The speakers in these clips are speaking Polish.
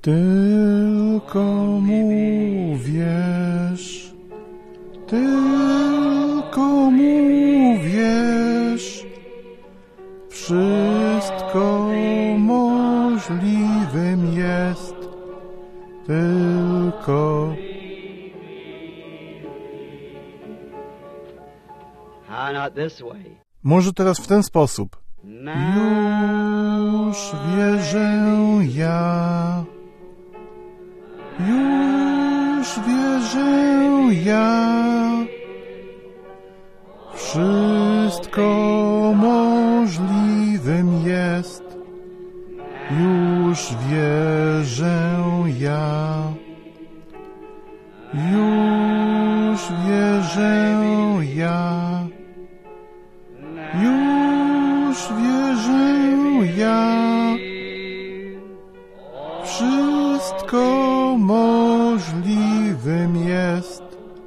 Tylko mu wierz, tylko mu wierz, wszystko możliwym jest, tylko. Może teraz w ten sposób. Już wierzę ja, już wierzę ja, wszystko możliwym jest, już wierzę ja, już wierzę ja, już wierzę ja, wszystko możliwym jest,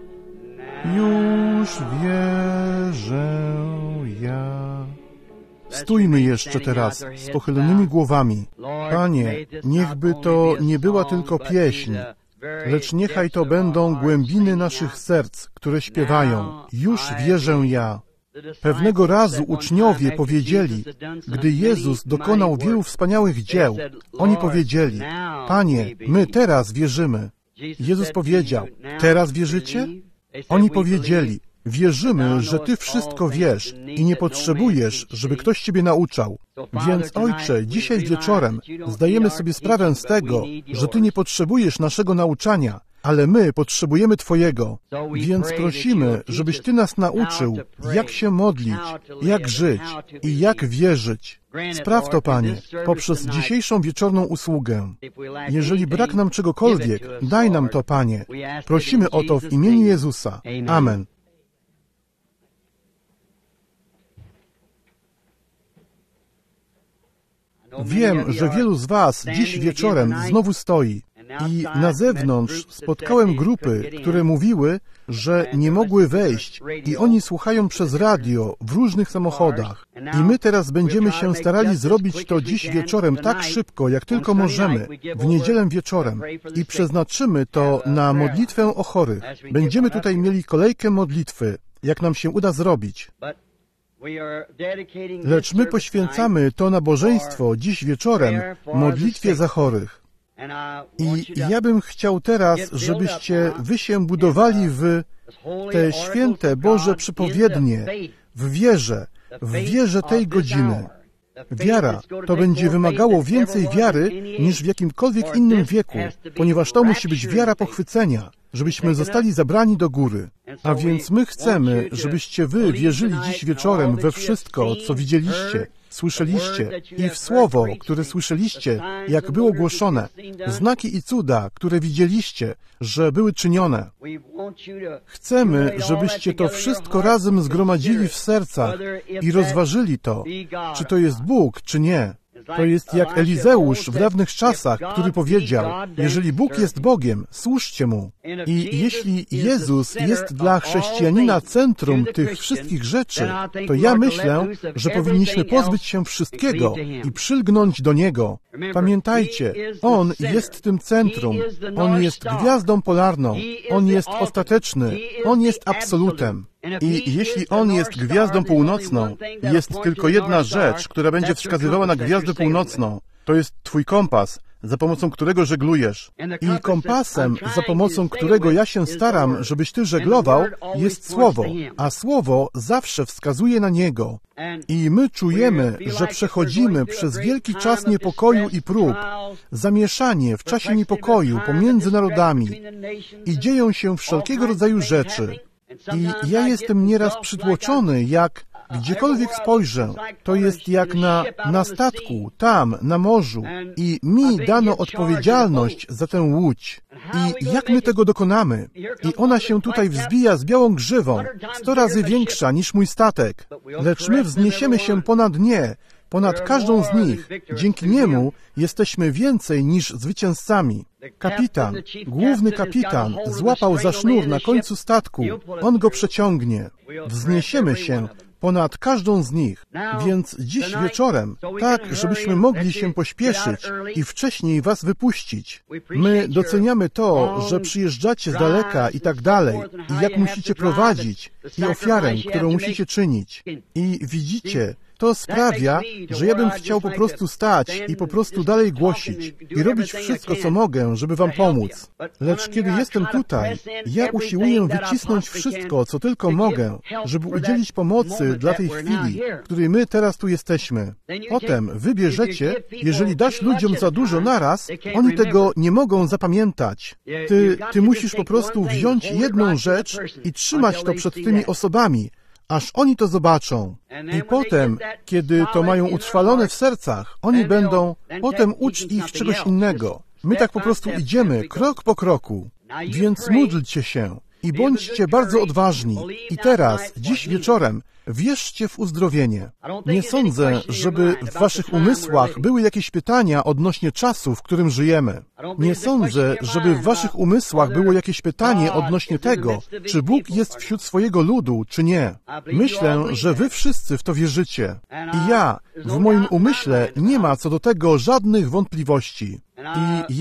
już wierzę ja. Stójmy jeszcze teraz z pochylonymi głowami. Panie, niechby to nie była tylko pieśń, lecz niechaj to będą głębiny naszych serc, które śpiewają. Już wierzę ja. Pewnego razu uczniowie powiedzieli, gdy Jezus dokonał wielu wspaniałych dzieł, oni powiedzieli, Panie, my teraz wierzymy. Jezus powiedział, teraz wierzycie? Oni powiedzieli, wierzymy, że Ty wszystko wiesz i nie potrzebujesz, żeby ktoś Ciebie nauczał. Więc, Ojcze, dzisiaj wieczorem zdajemy sobie sprawę z tego, że Ty nie potrzebujesz naszego nauczania, ale my potrzebujemy Twojego. Więc prosimy, żebyś Ty nas nauczył, jak się modlić, jak żyć i jak wierzyć. Spraw to, Panie, poprzez dzisiejszą wieczorną usługę. Jeżeli brak nam czegokolwiek, daj nam to, Panie. Prosimy o to w imieniu Jezusa. Amen. Wiem, że wielu z Was dziś wieczorem znowu stoi i na zewnątrz spotkałem grupy, które mówiły, że nie mogły wejść i oni słuchają przez radio w różnych samochodach. I my teraz będziemy się starali zrobić to dziś wieczorem tak szybko, jak tylko możemy, w niedzielę wieczorem i przeznaczymy to na modlitwę o chorych. Będziemy tutaj mieli kolejkę modlitwy, jak nam się uda zrobić. Lecz my poświęcamy to nabożeństwo dziś wieczorem modlitwie za chorych. I ja bym chciał teraz, żebyście wy się budowali w te święte Boże przypowiednie, w wierze tej godziny. Wiara to będzie wymagało więcej wiary niż w jakimkolwiek innym wieku, ponieważ to musi być wiara pochwycenia, żebyśmy zostali zabrani do góry. A więc my chcemy, żebyście wy wierzyli dziś wieczorem we wszystko, co widzieliście, słyszeliście i w słowo, które słyszeliście, jak było głoszone, znaki i cuda, które widzieliście, że były czynione. Chcemy, żebyście to wszystko razem zgromadzili w sercach i rozważyli to, czy to jest Bóg, czy nie. To jest jak Elizeusz w dawnych czasach, który powiedział, jeżeli Bóg jest Bogiem, służcie Mu. I jeśli Jezus jest dla chrześcijanina centrum tych wszystkich rzeczy, to ja myślę, że powinniśmy pozbyć się wszystkiego i przylgnąć do Niego. Pamiętajcie, On jest tym centrum, On jest gwiazdą polarną, On jest ostateczny, On jest absolutem. I jeśli On jest gwiazdą północną, jest tylko jedna rzecz, która będzie wskazywała na gwiazdę północną. To jest Twój kompas, za pomocą którego żeglujesz. I kompasem, za pomocą którego ja się staram, żebyś Ty żeglował, jest Słowo, a Słowo zawsze wskazuje na Niego. I my czujemy, że przechodzimy przez wielki czas niepokoju i prób, zamieszanie w czasie niepokoju pomiędzy narodami i dzieją się wszelkiego rodzaju rzeczy. I ja jestem nieraz przytłoczony, jak gdziekolwiek spojrzę, to jest jak na statku, tam, na morzu. I mi dano odpowiedzialność za tę łódź. I jak my tego dokonamy? I ona się tutaj wzbija z białą grzywą, 100 razy większa niż mój statek. Lecz my wzniesiemy się ponad nie, ponad każdą z nich. Dzięki niemu jesteśmy więcej niż zwycięzcami. Kapitan, główny kapitan, złapał za sznur na końcu statku. On go przeciągnie. Wzniesiemy się ponad każdą z nich. Więc dziś wieczorem, tak żebyśmy mogli się pośpieszyć i wcześniej was wypuścić. My doceniamy to, że przyjeżdżacie z daleka i tak dalej, i jak musicie prowadzić, i ofiarę, którą musicie czynić. I widzicie, to sprawia, że ja bym chciał po prostu stać i po prostu dalej głosić i robić wszystko, co mogę, żeby wam pomóc. Lecz kiedy jestem tutaj, ja usiłuję wycisnąć wszystko, co tylko mogę, żeby udzielić pomocy dla tej chwili, w której my teraz tu jesteśmy. Potem wy bierzecie, jeżeli dasz ludziom za dużo naraz, oni tego nie mogą zapamiętać. Ty musisz po prostu wziąć jedną rzecz i trzymać to przed tymi osobami, aż oni to zobaczą. I potem, kiedy to mają utrwalone w sercach, oni będą, potem ucz ich czegoś innego. My tak po prostu idziemy, krok po kroku. Więc módlcie się i bądźcie bardzo odważni. I teraz, dziś wieczorem, wierzcie w uzdrowienie. Nie sądzę, żeby w waszych umysłach były jakieś pytania odnośnie czasu, w którym żyjemy. Nie sądzę, żeby w waszych umysłach było jakieś pytanie odnośnie tego, czy Bóg jest wśród swojego ludu, czy nie. Myślę, że wy wszyscy w to wierzycie. I ja, w moim umyśle, nie ma co do tego żadnych wątpliwości. I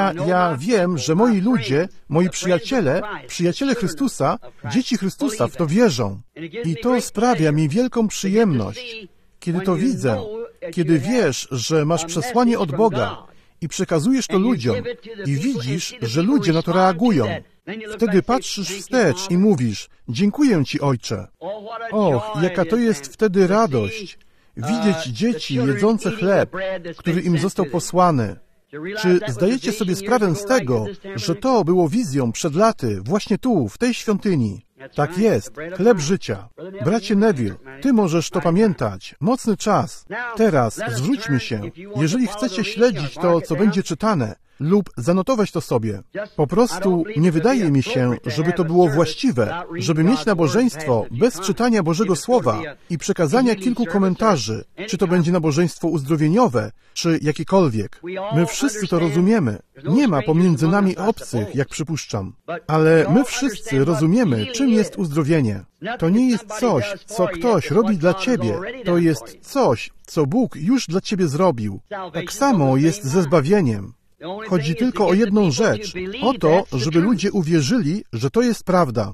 ja wiem, że moi ludzie, moi przyjaciele Chrystusa, dzieci Chrystusa w to wierzą. I to sprawia mi wielką przyjemność, kiedy to widzę, kiedy wiesz, że masz przesłanie od Boga i przekazujesz to ludziom i widzisz, że ludzie na to reagują. Wtedy patrzysz wstecz i mówisz, dziękuję Ci, Ojcze. Och, jaka to jest wtedy radość, widzieć dzieci jedzące chleb, który im został posłany. Czy zdajecie sobie sprawę z tego, że to było wizją przed laty, właśnie tu, w tej świątyni? Tak jest, chleb życia. Bracie Neville, ty możesz to pamiętać. Mocny czas. Teraz zwróćmy się, jeżeli chcecie śledzić to, co będzie czytane, lub zanotować to sobie. Po prostu nie wydaje mi się, żeby to było właściwe, żeby mieć nabożeństwo bez czytania Bożego Słowa i przekazania kilku komentarzy, czy to będzie nabożeństwo uzdrowieniowe, czy jakiekolwiek. My wszyscy to rozumiemy. Nie ma pomiędzy nami obcych, jak przypuszczam. Ale my wszyscy rozumiemy, czym jest uzdrowienie. To nie jest coś, co ktoś robi dla ciebie. To jest coś, co Bóg już dla ciebie zrobił. Tak samo jest ze zbawieniem. Chodzi tylko o jedną rzecz, o to, żeby ludzie uwierzyli, że to jest prawda.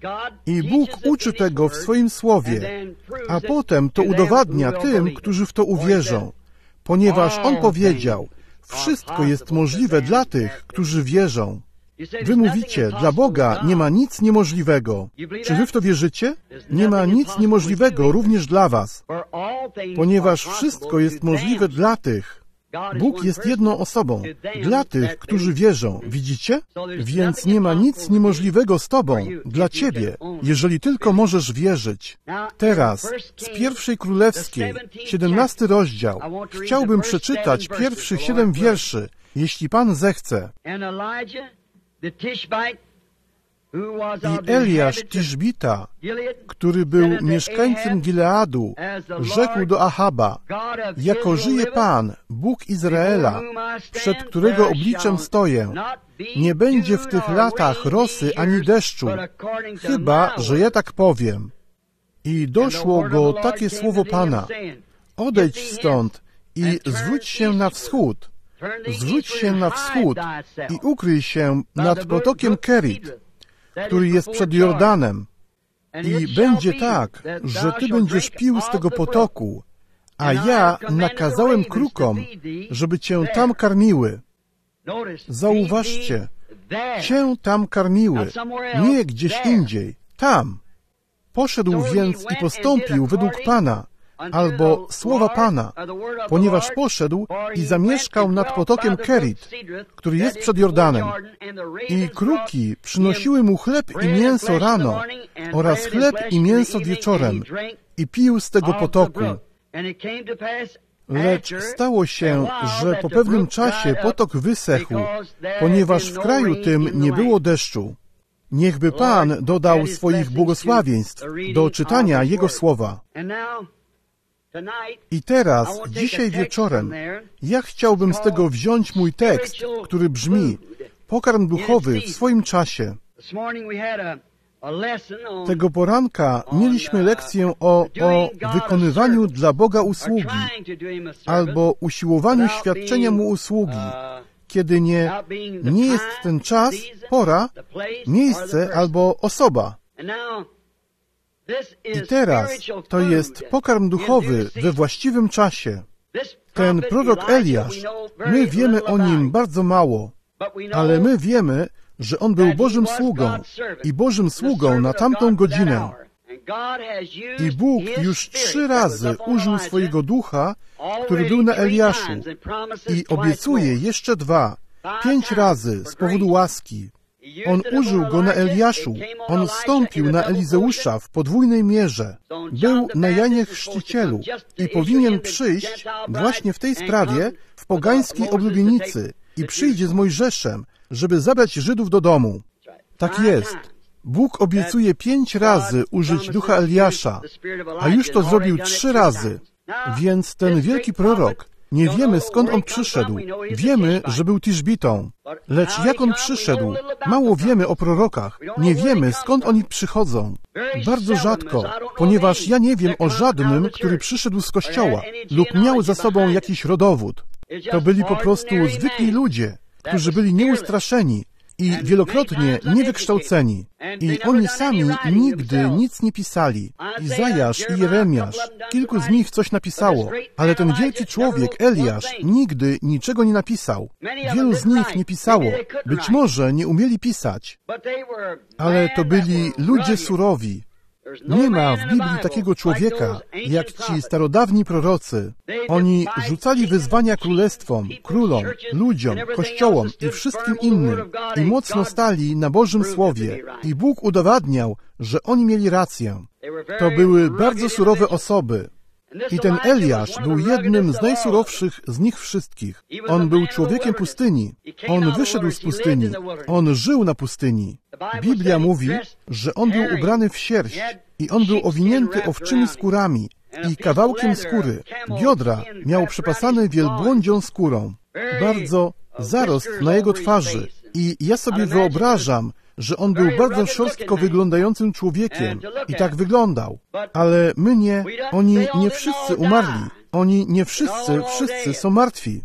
I Bóg uczy tego w swoim Słowie, a potem to udowadnia tym, którzy w to uwierzą, ponieważ On powiedział, wszystko jest możliwe dla tych, którzy wierzą. Wy mówicie, dla Boga nie ma nic niemożliwego. Czy wy w to wierzycie? Nie ma nic niemożliwego również dla was, ponieważ wszystko jest możliwe dla tych. Bóg jest jedną osobą, dla tych, którzy wierzą. Widzicie? Więc nie ma nic niemożliwego z tobą, dla ciebie, jeżeli tylko możesz wierzyć. Teraz, z Pierwszej Królewskiej, 17 rozdział, chciałbym przeczytać pierwszych 7 wierszy, jeśli Pan zechce. I Eliasz Tiszbita, który był mieszkańcem Gileadu, rzekł do Ahaba, jako żyje Pan, Bóg Izraela, przed którego obliczem stoję, nie będzie w tych latach rosy ani deszczu, chyba że ja tak powiem. I doszło go takie słowo Pana, odejdź stąd i zwróć się na wschód, zwróć się na wschód i ukryj się nad potokiem Kerit, który jest przed Jordanem. I będzie tak, że ty będziesz pił z tego potoku, a ja nakazałem krukom, żeby cię tam karmiły. Zauważcie, cię tam karmiły, nie gdzieś indziej, tam. Poszedł więc i postąpił według Pana, albo słowa Pana, ponieważ poszedł i zamieszkał nad potokiem Kerit, który jest przed Jordanem. I kruki przynosiły mu chleb i mięso rano oraz chleb i mięso wieczorem i pił z tego potoku. Lecz stało się, że po pewnym czasie potok wysechł, ponieważ w kraju tym nie było deszczu. Niechby Pan dodał swoich błogosławieństw do czytania Jego słowa. I teraz, dzisiaj wieczorem, ja chciałbym z tego wziąć mój tekst, który brzmi, pokarm duchowy w swoim czasie. Tego poranka mieliśmy lekcję o wykonywaniu dla Boga usługi albo usiłowaniu świadczenia Mu usługi, kiedy nie jest ten czas, pora, miejsce albo osoba. I teraz to jest pokarm duchowy we właściwym czasie. Ten prorok Eliasz, my wiemy o nim bardzo mało, ale my wiemy, że on był Bożym sługą i Bożym sługą na tamtą godzinę. I Bóg już 3 razy użył swojego ducha, który był na Eliaszu i obiecuje jeszcze 2, 5 razy z powodu łaski. On użył go na Eliaszu. On zstąpił na Elizeusza w podwójnej mierze. Był na Janie Chrzcicielu i powinien przyjść właśnie w tej sprawie w pogańskiej oblubienicy i przyjdzie z Mojżeszem, żeby zabrać Żydów do domu. Tak jest. Bóg obiecuje 5 razy użyć ducha Eliasza, a już to zrobił 3 razy. Więc ten wielki prorok, nie wiemy, skąd on przyszedł. Wiemy, że był Tiszbitą. Lecz jak on przyszedł? Mało wiemy o prorokach. Nie wiemy, skąd oni przychodzą. Bardzo rzadko, ponieważ ja nie wiem o żadnym, który przyszedł z kościoła lub miał za sobą jakiś rodowód. To byli po prostu zwykli ludzie, którzy byli nieustraszeni i wielokrotnie niewykształceni. I oni sami nigdy nic nie pisali. Izajasz i Jeremiasz, kilku z nich coś napisało, ale ten wielki człowiek, Eliasz, nigdy niczego nie napisał. Wielu z nich nie pisało. Być może nie umieli pisać, ale to byli ludzie surowi. Nie ma w Biblii takiego człowieka, jak ci starodawni prorocy. Oni rzucali wyzwania królestwom, królom, ludziom, kościołom i wszystkim innym i mocno stali na Bożym Słowie. I Bóg udowadniał, że oni mieli rację. To były bardzo surowe osoby. I ten Eliasz był jednym z najsurowszych z nich wszystkich. On był człowiekiem pustyni. On wyszedł z pustyni. On żył na pustyni. Biblia mówi, że on był ubrany w sierść i on był owinięty owczymi skórami i kawałkiem skóry. Biodra miał przepasane wielbłądzią skórą. Bardzo zarost na jego twarzy. I ja sobie wyobrażam, że on był bardzo szorstko wyglądającym człowiekiem i tak wyglądał. Ale oni nie wszyscy umarli. Oni nie wszyscy są martwi.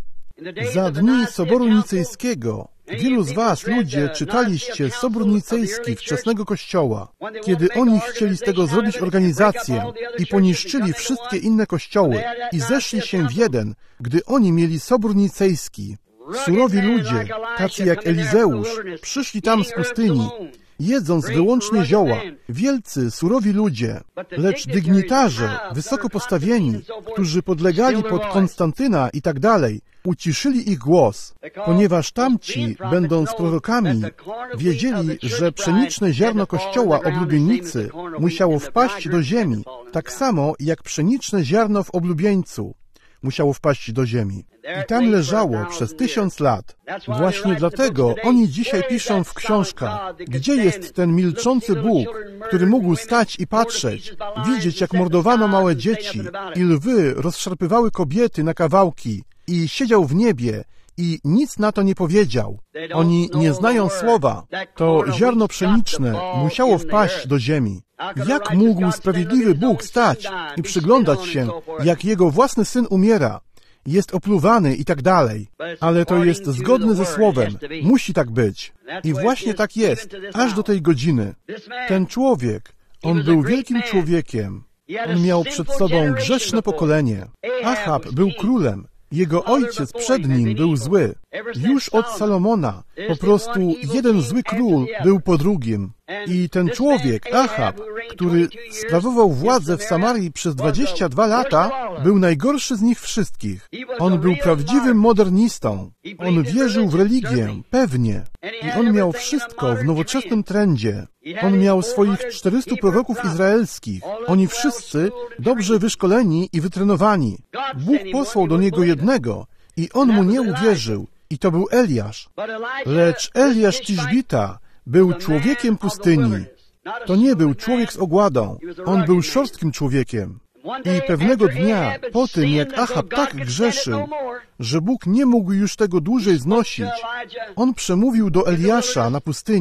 Za dni Soboru Nicejskiego wielu z was, ludzie, czytaliście Sobór Nicejski wczesnego Kościoła, kiedy oni chcieli z tego zrobić organizację i poniszczyli wszystkie inne kościoły i zeszli się w jeden, gdy oni mieli Sobór Nicejski. Surowi ludzie, tacy jak Elizeusz, przyszli tam z pustyni, jedząc wyłącznie zioła. Wielcy, surowi ludzie, lecz dygnitarze, wysoko postawieni, którzy podlegali pod Konstantyna i tak dalej, uciszyli ich głos, ponieważ tamci, będąc prorokami, wiedzieli, że pszeniczne ziarno kościoła oblubienicy musiało wpaść do ziemi, tak samo jak pszeniczne ziarno w oblubieńcu musiało wpaść do ziemi. I tam leżało przez 1000 lat. Właśnie dlatego oni dzisiaj piszą w książkach, gdzie jest ten milczący Bóg, który mógł stać i patrzeć, widzieć, jak mordowano małe dzieci i lwy rozszarpywały kobiety na kawałki i siedział w niebie i nic na to nie powiedział. Oni nie znają słowa. To ziarno pszeniczne musiało wpaść do ziemi. Jak mógł sprawiedliwy Bóg stać i przyglądać się, jak jego własny syn umiera, jest opluwany i tak dalej? Ale to jest zgodne ze słowem. Musi tak być. I właśnie tak jest, aż do tej godziny. Ten człowiek, on był wielkim człowiekiem. On miał przed sobą grzeszne pokolenie. Achab był królem. Jego ojciec przed nim był zły. Już od Salomona po prostu jeden zły król był po drugim. I ten człowiek, Achab, który sprawował władzę w Samarii przez 22 lata, był najgorszy z nich wszystkich. On był prawdziwym modernistą. On wierzył w religię, pewnie. I on miał wszystko w nowoczesnym trendzie. On miał swoich 400 proroków izraelskich. Oni wszyscy dobrze wyszkoleni i wytrenowani. Bóg posłał do niego jednego i on mu nie uwierzył. I to był Eliasz. Lecz Eliasz Tiszbita był człowiekiem pustyni. To nie był człowiek z ogładą. On był szorstkim człowiekiem. I pewnego dnia, po tym jak Achab tak grzeszył, że Bóg nie mógł już tego dłużej znosić, on przemówił do Eliasza na pustyni.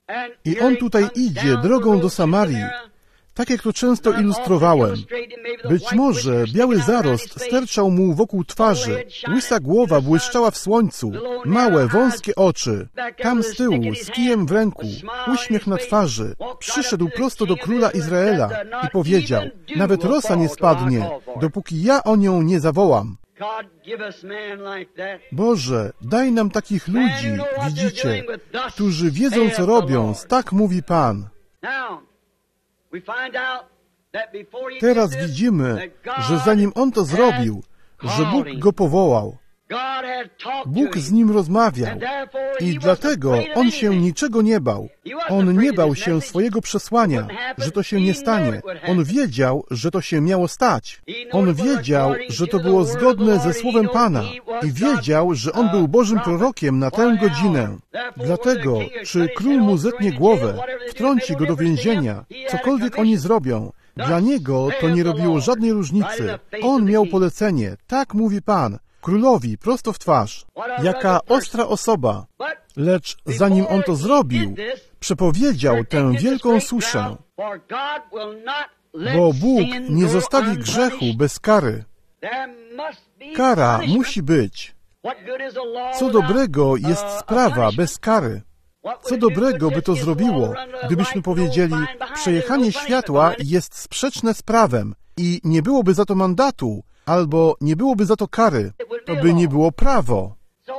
I on tutaj idzie drogą do Samarii, tak jak to często ilustrowałem. Być może biały zarost sterczał mu wokół twarzy, łysa głowa błyszczała w słońcu, małe, wąskie oczy. Tam z tyłu, z kijem w ręku, uśmiech na twarzy, przyszedł prosto do króla Izraela i powiedział: nawet rosa nie spadnie, dopóki ja o nią nie zawołam. Boże, daj nam takich ludzi, widzicie, którzy wiedzą, co robią, tak mówi Pan. Teraz widzimy, że zanim on to zrobił, że Bóg go powołał. Bóg z nim rozmawiał i dlatego on się niczego nie bał. On nie bał się swojego przesłania, że to się nie stanie. On wiedział, że to się miało stać. On wiedział, że to było zgodne ze słowem Pana i wiedział, że on był Bożym prorokiem na tę godzinę. Dlatego, czy król mu zetnie głowę, wtrąci go do więzienia, cokolwiek oni zrobią, dla niego to nie robiło żadnej różnicy. On miał polecenie, tak mówi Pan. Królowi prosto w twarz. Jaka ostra osoba. Lecz zanim on to zrobił, przepowiedział tę wielką suszę. Bo Bóg nie zostawi grzechu bez kary. Kara musi być. Co dobrego jest sprawa bez kary? Co dobrego by to zrobiło, gdybyśmy powiedzieli, przejechanie światła jest sprzeczne z prawem i nie byłoby za to mandatu, albo nie byłoby za to kary, to by nie było prawo.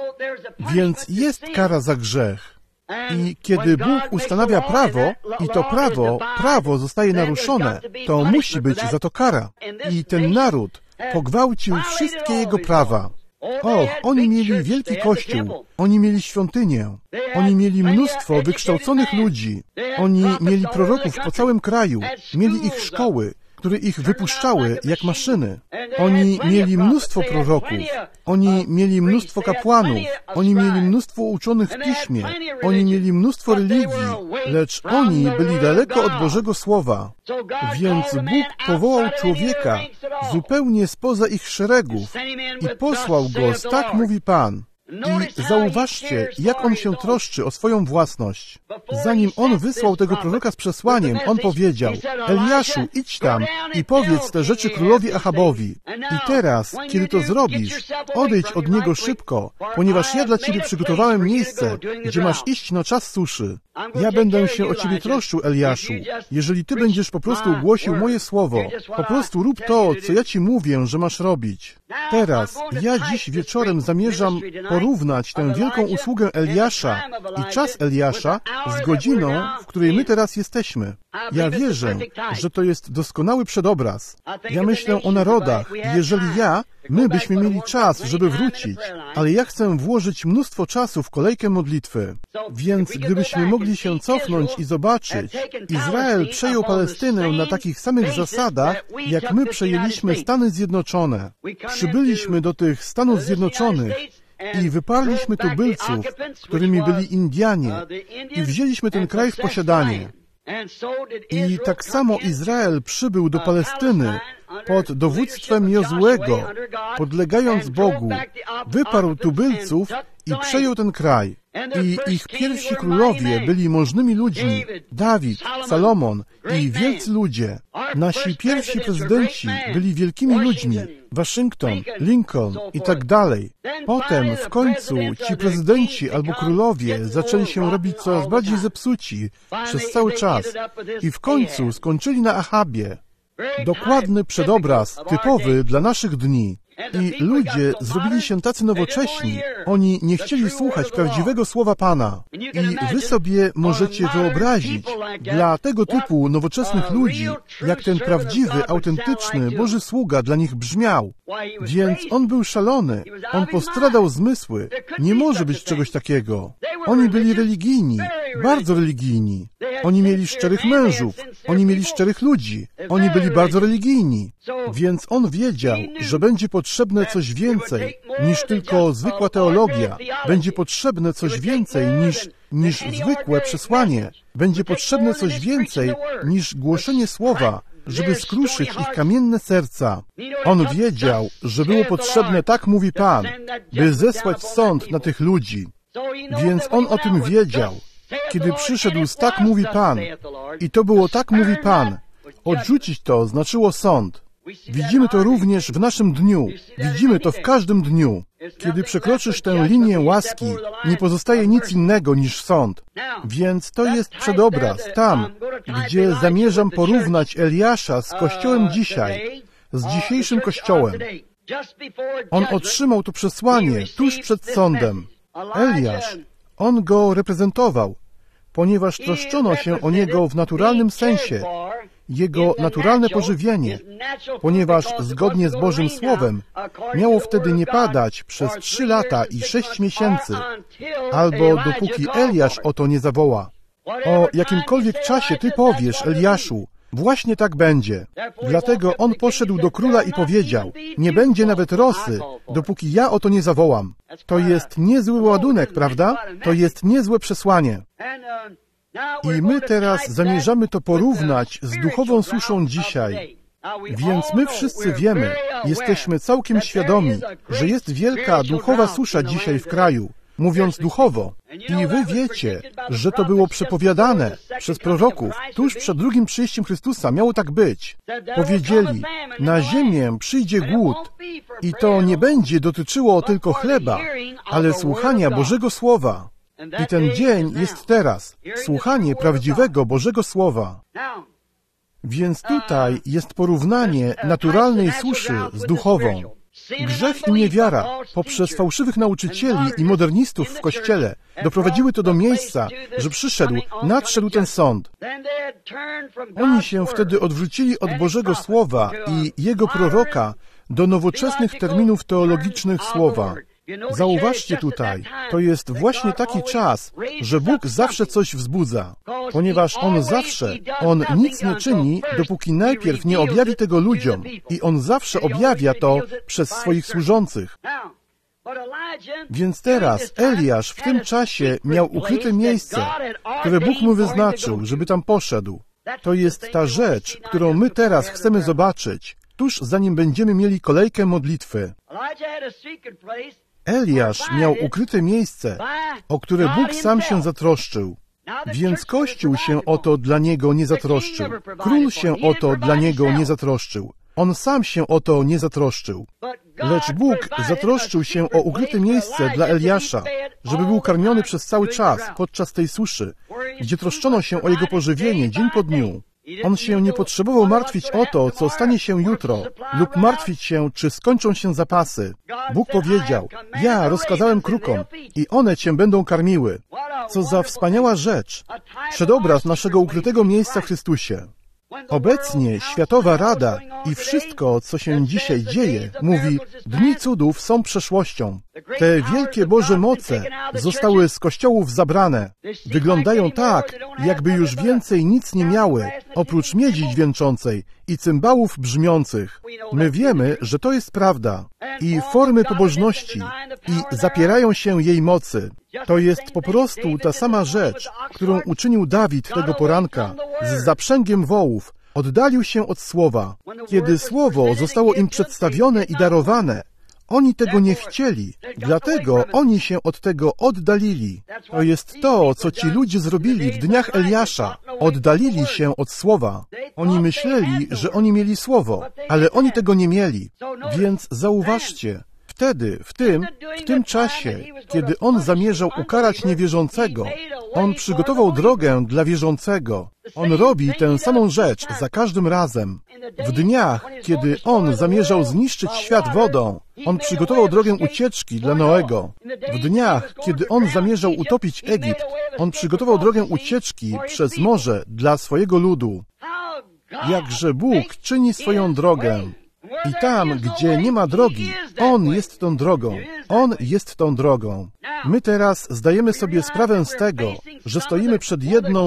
Więc jest kara za grzech. I kiedy Bóg ustanawia prawo i to prawo zostaje naruszone, to musi być za to kara. I ten naród pogwałcił wszystkie jego prawa. Och, oni mieli wielki kościół, oni mieli świątynię, oni mieli mnóstwo wykształconych ludzi, oni mieli proroków po całym kraju, mieli ich szkoły, które ich wypuszczały jak maszyny. Oni mieli mnóstwo proroków, oni mieli mnóstwo kapłanów, oni mieli mnóstwo uczonych w piśmie, oni mieli mnóstwo religii, lecz oni byli daleko od Bożego Słowa. Więc Bóg powołał człowieka zupełnie spoza ich szeregów i posłał go, tak mówi Pan. I zauważcie, jak on się troszczy o swoją własność. Zanim on wysłał tego proroka z przesłaniem, on powiedział: Eliaszu, idź tam i powiedz te rzeczy królowi Achabowi. I teraz, kiedy to zrobisz, odejdź od niego szybko, ponieważ ja dla ciebie przygotowałem miejsce, gdzie masz iść na czas suszy. Ja będę się o ciebie troszczył, Eliaszu, jeżeli ty będziesz po prostu głosił moje słowo. Po prostu rób to, co ja ci mówię, że masz robić. Teraz, ja dziś wieczorem zamierzam porównać tę wielką usługę Eliasza i czas Eliasza z godziną, w której my teraz jesteśmy. Ja wierzę, że to jest doskonały przedobraz. Ja myślę o narodach. Jeżeli my byśmy mieli czas, żeby wrócić, ale ja chcę włożyć mnóstwo czasu w kolejkę modlitwy. Więc gdybyśmy mogli się cofnąć i zobaczyć, Izrael przejął Palestynę na takich samych zasadach, jak my przejęliśmy Stany Zjednoczone. Przybyliśmy do tych Stanów Zjednoczonych i wyparliśmy tubylców, którymi byli Indianie, i wzięliśmy ten kraj w posiadanie. I tak samo Izrael przybył do Palestyny pod dowództwem Jozłego, podlegając Bogu, wyparł tubylców i przejął ten kraj. I ich pierwsi królowie byli możnymi ludźmi, Dawid, Salomon i wielcy ludzie. Nasi pierwsi prezydenci byli wielkimi ludźmi, Waszyngton, Lincoln i tak dalej. Potem w końcu ci prezydenci albo królowie zaczęli się robić coraz bardziej zepsuci przez cały czas i w końcu skończyli na Achabie. Dokładny przedobraz, typowy dla naszych dni. I ludzie zrobili się tacy nowocześni. Oni nie chcieli słuchać prawdziwego słowa Pana. I wy sobie możecie wyobrazić dla tego typu nowoczesnych ludzi, jak ten prawdziwy, autentyczny Boży sługa dla nich brzmiał. Więc on był szalony. On postradał zmysły. Nie może być czegoś takiego. Oni byli religijni, bardzo religijni. Oni mieli szczerych mężów. Oni mieli szczerych ludzi. Oni byli bardzo religijni. Więc on wiedział, że będzie potrzebne coś więcej niż tylko zwykła teologia. Będzie potrzebne coś więcej niż zwykłe przesłanie. Będzie potrzebne coś więcej niż głoszenie słowa, żeby skruszyć ich kamienne serca. On wiedział, że było potrzebne, tak mówi Pan, by zesłać sąd na tych ludzi. Więc on o tym wiedział. kiedy przyszedł z tak mówi Pan. I to było tak mówi Pan. Odrzucić to znaczyło sąd. Widzimy to również w naszym dniu. Widzimy to w każdym dniu. Kiedy przekroczysz tę linię łaski, nie pozostaje nic innego niż sąd. Więc to jest przedobraz tam, gdzie zamierzam porównać Eliasza z Kościołem dzisiaj, z dzisiejszym Kościołem. On otrzymał to przesłanie tuż przed sądem. Eliasz, on go reprezentował, ponieważ troszczono się o niego w naturalnym sensie, jego naturalne pożywienie, ponieważ zgodnie z Bożym Słowem miało wtedy nie padać przez 3 lata i 6 miesięcy, albo dopóki Eliasz o to nie zawoła. O jakimkolwiek czasie ty powiesz, Eliaszu, właśnie tak będzie. Dlatego on poszedł do króla i powiedział, nie będzie nawet rosy, dopóki ja o to nie zawołam. To jest niezły ładunek, prawda? To jest niezłe przesłanie. I my teraz zamierzamy to porównać z duchową suszą dzisiaj. Więc my wszyscy wiemy, jesteśmy całkiem świadomi, że jest wielka duchowa susza dzisiaj w kraju, mówiąc duchowo. I wy wiecie, że to było przepowiadane przez proroków. Tuż przed drugim przyjściem Chrystusa miało tak być. Powiedzieli, na ziemię przyjdzie głód i to nie będzie dotyczyło tylko chleba, ale słuchania Bożego Słowa. I ten dzień jest teraz. Słuchanie prawdziwego Bożego Słowa. Więc tutaj jest porównanie naturalnej suszy z duchową. Grzech i niewiara poprzez fałszywych nauczycieli i modernistów w Kościele doprowadziły to do miejsca, że nadszedł ten sąd. Oni się wtedy odwrócili od Bożego Słowa i Jego proroka do nowoczesnych terminów teologicznych Słowa. Zauważcie tutaj, to jest właśnie taki czas, że Bóg zawsze coś wzbudza, ponieważ On nic nie czyni, dopóki najpierw nie objawi tego ludziom i On zawsze objawia to przez swoich służących. Więc teraz Eliasz w tym czasie miał ukryte miejsce, które Bóg mu wyznaczył, żeby tam poszedł. To jest ta rzecz, którą my teraz chcemy zobaczyć, tuż zanim będziemy mieli kolejkę modlitwy. Eliasz miał ukryte miejsce, o które Bóg sam się zatroszczył. Więc Kościół się o to dla niego nie zatroszczył. Król się o to dla niego nie zatroszczył. On sam się o to nie zatroszczył. Lecz Bóg zatroszczył się o ukryte miejsce dla Eliasza, żeby był karmiony przez cały czas podczas tej suszy, gdzie troszczono się o jego pożywienie dzień po dniu. On się nie potrzebował martwić o to, co stanie się jutro, lub martwić się, czy skończą się zapasy. Bóg powiedział, ja rozkazałem krukom i one cię będą karmiły. Co za wspaniała rzecz! Przedobraz naszego ukrytego miejsca w Chrystusie. Obecnie Światowa Rada i wszystko, co się dzisiaj dzieje, mówi, dni cudów są przeszłością. Te wielkie Boże moce zostały z kościołów zabrane. Wyglądają tak, jakby już więcej nic nie miały, oprócz miedzi dźwięczącej i cymbałów brzmiących. My wiemy, że to jest prawda. I formy pobożności i zapierają się jej mocy. To jest po prostu ta sama rzecz, którą uczynił Dawid tego poranka z zaprzęgiem wołów. Oddalił się od Słowa. Kiedy Słowo zostało im przedstawione i darowane, oni tego nie chcieli, dlatego oni się od tego oddalili. To jest to, co ci ludzie zrobili w dniach Eliasza. Oddalili się od Słowa. Oni myśleli, że oni mieli Słowo, ale oni tego nie mieli. Więc zauważcie, wtedy, w tym czasie, kiedy on zamierzał ukarać niewierzącego, on przygotował drogę dla wierzącego. On robi tę samą rzecz za każdym razem. W dniach, kiedy on zamierzał zniszczyć świat wodą, on przygotował drogę ucieczki dla Noego. W dniach, kiedy on zamierzał utopić Egipt, on przygotował drogę ucieczki przez morze dla swojego ludu. Jakże Bóg czyni swoją drogę. I tam, gdzie nie ma drogi, On jest tą drogą. On jest tą drogą. My teraz zdajemy sobie sprawę z tego, że stoimy przed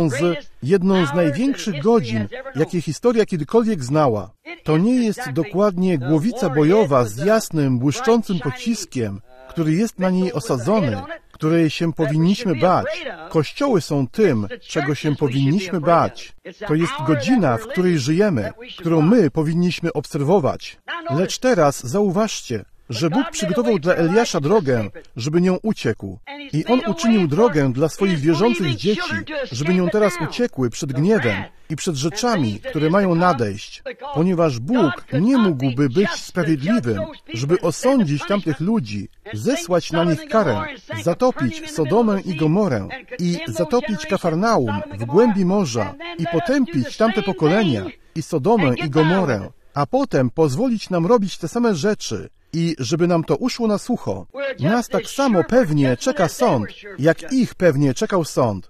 jedną z największych godzin, jakie historia kiedykolwiek znała. To nie jest dokładnie głowica bojowa z jasnym, błyszczącym pociskiem, który jest na niej osadzony, której się powinniśmy bać. Kościoły są tym, czego się powinniśmy bać. To jest godzina, w której żyjemy, którą my powinniśmy obserwować. Lecz teraz zauważcie, że Bóg przygotował dla Eliasza drogę, żeby nią uciekł. I on uczynił drogę dla swoich wierzących dzieci, żeby nią teraz uciekły przed gniewem i przed rzeczami, które mają nadejść. Ponieważ Bóg nie mógłby być sprawiedliwym, żeby osądzić tamtych ludzi, zesłać na nich karę, zatopić Sodomę i Gomorę i zatopić Kafarnaum w głębi morza i potępić tamte pokolenia i Sodomę i Gomorę, a potem pozwolić nam robić te same rzeczy i żeby nam to uszło na sucho. Nas tak samo pewnie czeka sąd, jak ich pewnie czekał sąd.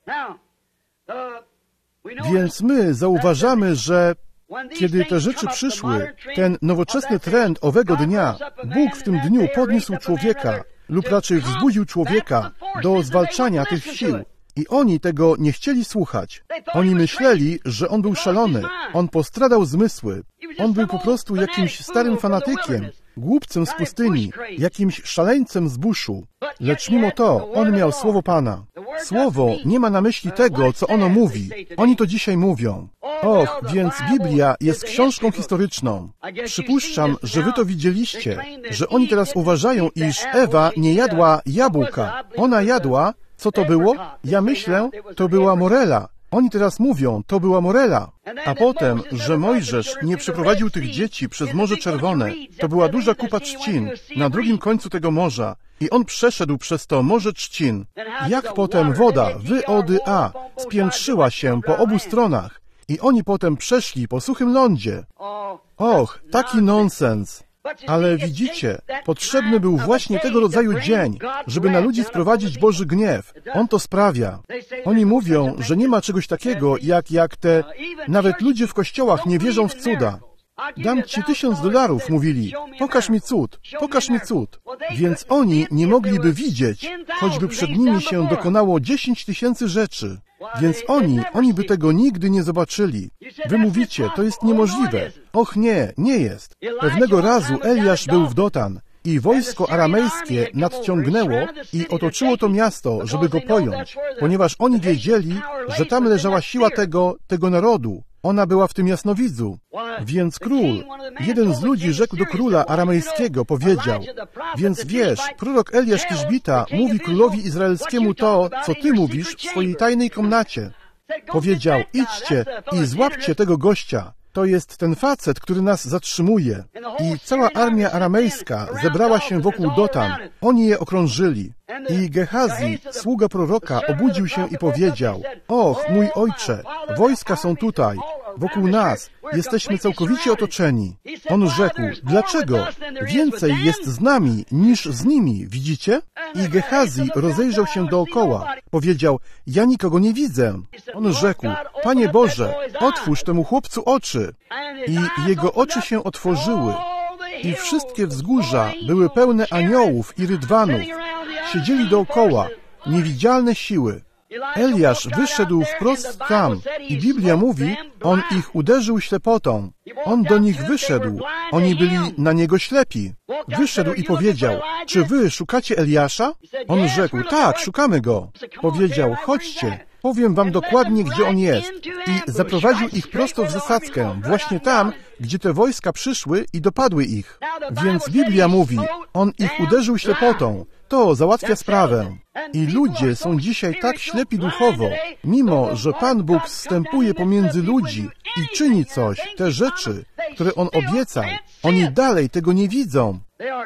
Więc my zauważamy, że kiedy te rzeczy przyszły, ten nowoczesny trend owego dnia, Bóg w tym dniu podniósł człowieka, lub raczej wzbudził człowieka do zwalczania tych sił. I oni tego nie chcieli słuchać. Oni myśleli, że on był szalony. On postradał zmysły. On był po prostu jakimś starym fanatykiem, głupcem z pustyni, jakimś szaleńcem z buszu. Lecz mimo to on miał słowo Pana. Słowo nie ma na myśli tego, co ono mówi. Oni to dzisiaj mówią. Och, więc Biblia jest książką historyczną. Przypuszczam, że wy to widzieliście, że oni teraz uważają, iż Ewa nie jadła jabłka. Ona jadła. Co to było? Ja myślę, to była morela. Oni teraz mówią, to była morela. A potem, że Mojżesz nie przeprowadził tych dzieci przez Morze Czerwone, to była duża kupa trzcin na drugim końcu tego morza i on przeszedł przez to morze trzcin. Jak potem woda, wody A, spiętrzyła się po obu stronach i oni potem przeszli po suchym lądzie. Och, taki nonsens. Ale widzicie, potrzebny był właśnie tego rodzaju dzień, żeby na ludzi sprowadzić Boży gniew. On to sprawia. Oni mówią, że nie ma czegoś takiego, jak te... Nawet ludzie w kościołach nie wierzą w cuda. Dam ci $1000, mówili. Pokaż mi cud, pokaż mi cud. Więc oni nie mogliby widzieć, choćby przed nimi się dokonało 10 000 rzeczy. Więc oni by tego nigdy nie zobaczyli. Wy mówicie, to jest niemożliwe. Och nie, nie jest. Pewnego razu Eliasz był w Dotan i wojsko aramejskie nadciągnęło i otoczyło to miasto, żeby go pojąć, ponieważ oni wiedzieli, że tam leżała siła tego narodu. Ona była w tym jasnowidzu. Więc król, jeden z ludzi rzekł do króla aramejskiego, powiedział, więc wiesz, prorok Eliasz Tiszbita mówi królowi izraelskiemu to, co ty mówisz w swojej tajnej komnacie. Powiedział, idźcie i złapcie tego gościa. To jest ten facet, który nas zatrzymuje. I cała armia aramejska zebrała się wokół Dotan. Oni je okrążyli. I Gehazi, sługa proroka, obudził się i powiedział, och, mój ojcze, wojska są tutaj, wokół nas, jesteśmy całkowicie otoczeni. On rzekł, dlaczego? Więcej jest z nami niż z nimi, widzicie? I Gehazi rozejrzał się dookoła. Powiedział, ja nikogo nie widzę. On rzekł, Panie Boże, otwórz temu chłopcu oczy. I jego oczy się otworzyły. I wszystkie wzgórza były pełne aniołów i rydwanów. Siedzieli dookoła, niewidzialne siły. Eliasz wyszedł wprost tam i Biblia mówi, on ich uderzył ślepotą. On do nich wyszedł, oni byli na niego ślepi. Wyszedł i powiedział, czy wy szukacie Eliasza? On rzekł, tak, szukamy go. Powiedział, chodźcie, powiem wam dokładnie, gdzie on jest. I zaprowadził ich prosto w zasadzkę, właśnie tam, gdzie te wojska przyszły i dopadły ich. Więc Biblia mówi, on ich uderzył ślepotą. To załatwia sprawę. I ludzie są dzisiaj tak ślepi duchowo, mimo że Pan Bóg zstępuje pomiędzy ludzi i czyni coś, te rzeczy, które On obiecał, oni dalej tego nie widzą.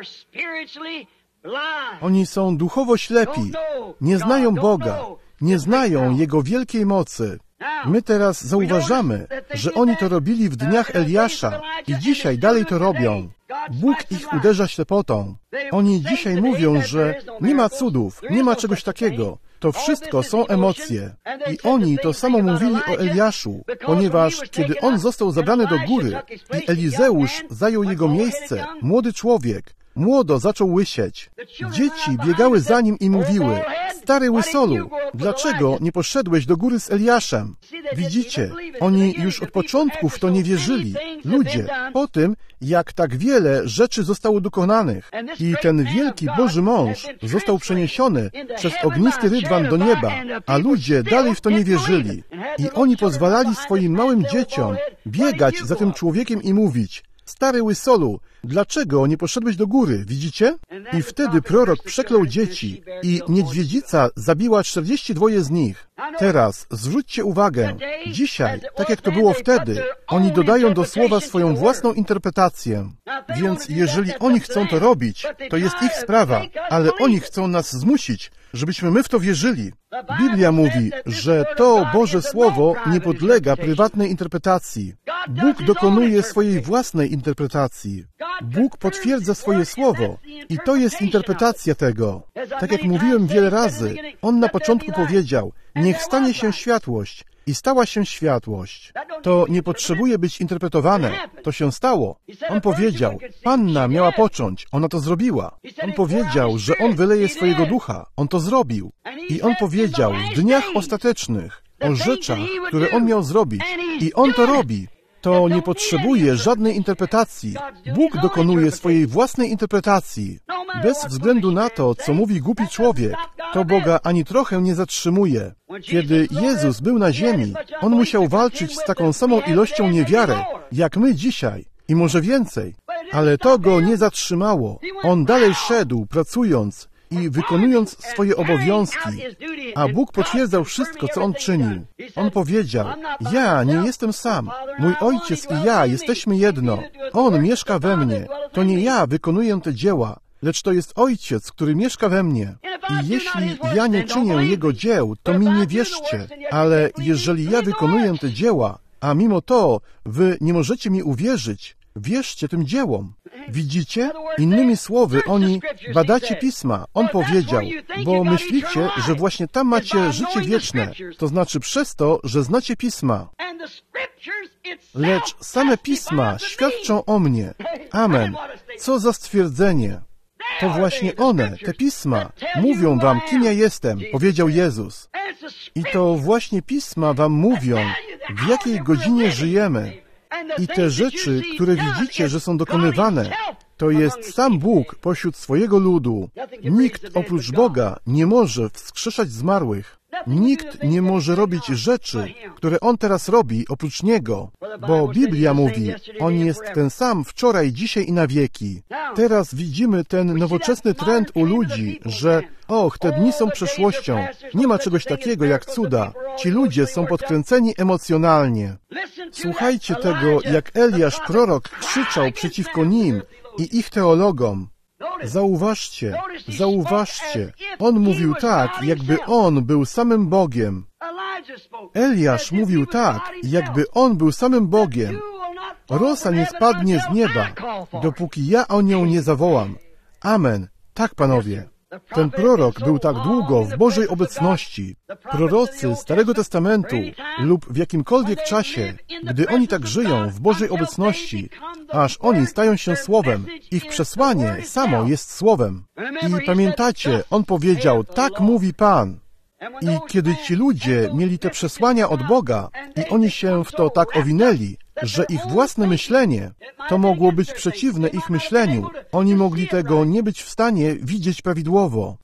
Oni są duchowo ślepi, nie znają Boga, nie znają Jego wielkiej mocy. My teraz zauważamy, że oni to robili w dniach Eliasza i dzisiaj dalej to robią. Bóg ich uderza ślepotą. Oni dzisiaj mówią, że nie ma cudów, nie ma czegoś takiego. To wszystko są emocje. I oni to samo mówili o Eliaszu, ponieważ kiedy on został zabrany do góry i Elizeusz zajął jego miejsce, młody człowiek, młodo zaczął łysieć. Dzieci biegały za nim i mówiły, stary łysolu, dlaczego nie poszedłeś do góry z Eliaszem? Widzicie, oni już od początku w to nie wierzyli. Ludzie, po tym, jak tak wiele rzeczy zostało dokonanych i ten wielki Boży mąż został przeniesiony przez ognisty rydwan do nieba, a ludzie dalej w to nie wierzyli. I oni pozwalali swoim małym dzieciom biegać za tym człowiekiem i mówić, Stary łysolu, dlaczego nie poszedłeś do góry, widzicie? I wtedy prorok przeklął dzieci i niedźwiedzica zabiła 42 z nich. Teraz zwróćcie uwagę, dzisiaj, tak jak to było wtedy, oni dodają do słowa swoją własną interpretację. Więc jeżeli oni chcą to robić, to jest ich sprawa, ale oni chcą nas zmusić, żebyśmy my w to wierzyli. Biblia mówi, że to Boże Słowo nie podlega prywatnej interpretacji. Bóg dokonuje swojej własnej interpretacji. Bóg potwierdza swoje Słowo i to jest interpretacja tego. Tak jak mówiłem wiele razy, On na początku powiedział, niech stanie się światłość. I stała się światłość. To nie potrzebuje być interpretowane. To się stało. On powiedział, Panna miała począć. Ona to zrobiła. On powiedział, że On wyleje swojego ducha. On to zrobił. I On powiedział w dniach ostatecznych o rzeczach, które On miał zrobić. I On to robi. To nie potrzebuje żadnej interpretacji. Bóg dokonuje swojej własnej interpretacji. Bez względu na to, co mówi głupi człowiek, to Boga ani trochę nie zatrzymuje. Kiedy Jezus był na ziemi, On musiał walczyć z taką samą ilością niewiary, jak my dzisiaj. I może więcej. Ale to Go nie zatrzymało. On dalej szedł, pracując i wykonując swoje obowiązki, a Bóg potwierdzał wszystko, co On czynił. On powiedział, ja nie jestem sam, mój Ojciec i ja jesteśmy jedno. On mieszka we mnie. To nie ja wykonuję te dzieła, lecz to jest Ojciec, który mieszka we mnie. I jeśli ja nie czynię Jego dzieł, to mi nie wierzcie, ale jeżeli ja wykonuję te dzieła, a mimo to wy nie możecie mi uwierzyć, wierzcie tym dziełom. Widzicie? Innymi słowy, oni badacie Pisma. On powiedział, bo myślicie, że właśnie tam macie życie wieczne. To znaczy przez to, że znacie Pisma. Lecz same Pisma świadczą o mnie. Amen. Co za stwierdzenie. To właśnie one, te Pisma, mówią wam, kim ja jestem, powiedział Jezus. I to właśnie Pisma wam mówią, w jakiej godzinie żyjemy. I te rzeczy, które widzicie, że są dokonywane, to jest sam Bóg pośród swojego ludu. Nikt oprócz Boga nie może wskrzeszać zmarłych. Nikt nie może robić rzeczy, które On teraz robi oprócz Niego, bo Biblia mówi, On jest ten sam wczoraj, dzisiaj i na wieki. Teraz widzimy ten nowoczesny trend u ludzi, że te dni są przeszłością. Nie ma czegoś takiego jak cuda. Ci ludzie są podkręceni emocjonalnie. Słuchajcie tego, jak Eliasz prorok krzyczał przeciwko nim i ich teologom. Zauważcie, on mówił tak, jakby on był samym Bogiem. Eliasz mówił tak, jakby on był samym Bogiem. Rosa nie spadnie z nieba, dopóki ja o nią nie zawołam. Amen. Tak, panowie. Ten prorok był tak długo w Bożej obecności. Prorocy Starego Testamentu lub w jakimkolwiek czasie, gdy oni tak żyją w Bożej obecności, aż oni stają się Słowem, ich przesłanie samo jest Słowem. I pamiętacie, on powiedział, tak mówi Pan. I kiedy ci ludzie mieli te przesłania od Boga i oni się w to tak owinęli, że ich własne myślenie to mogło być przeciwne ich myśleniu. Oni mogli tego nie być w stanie widzieć prawidłowo.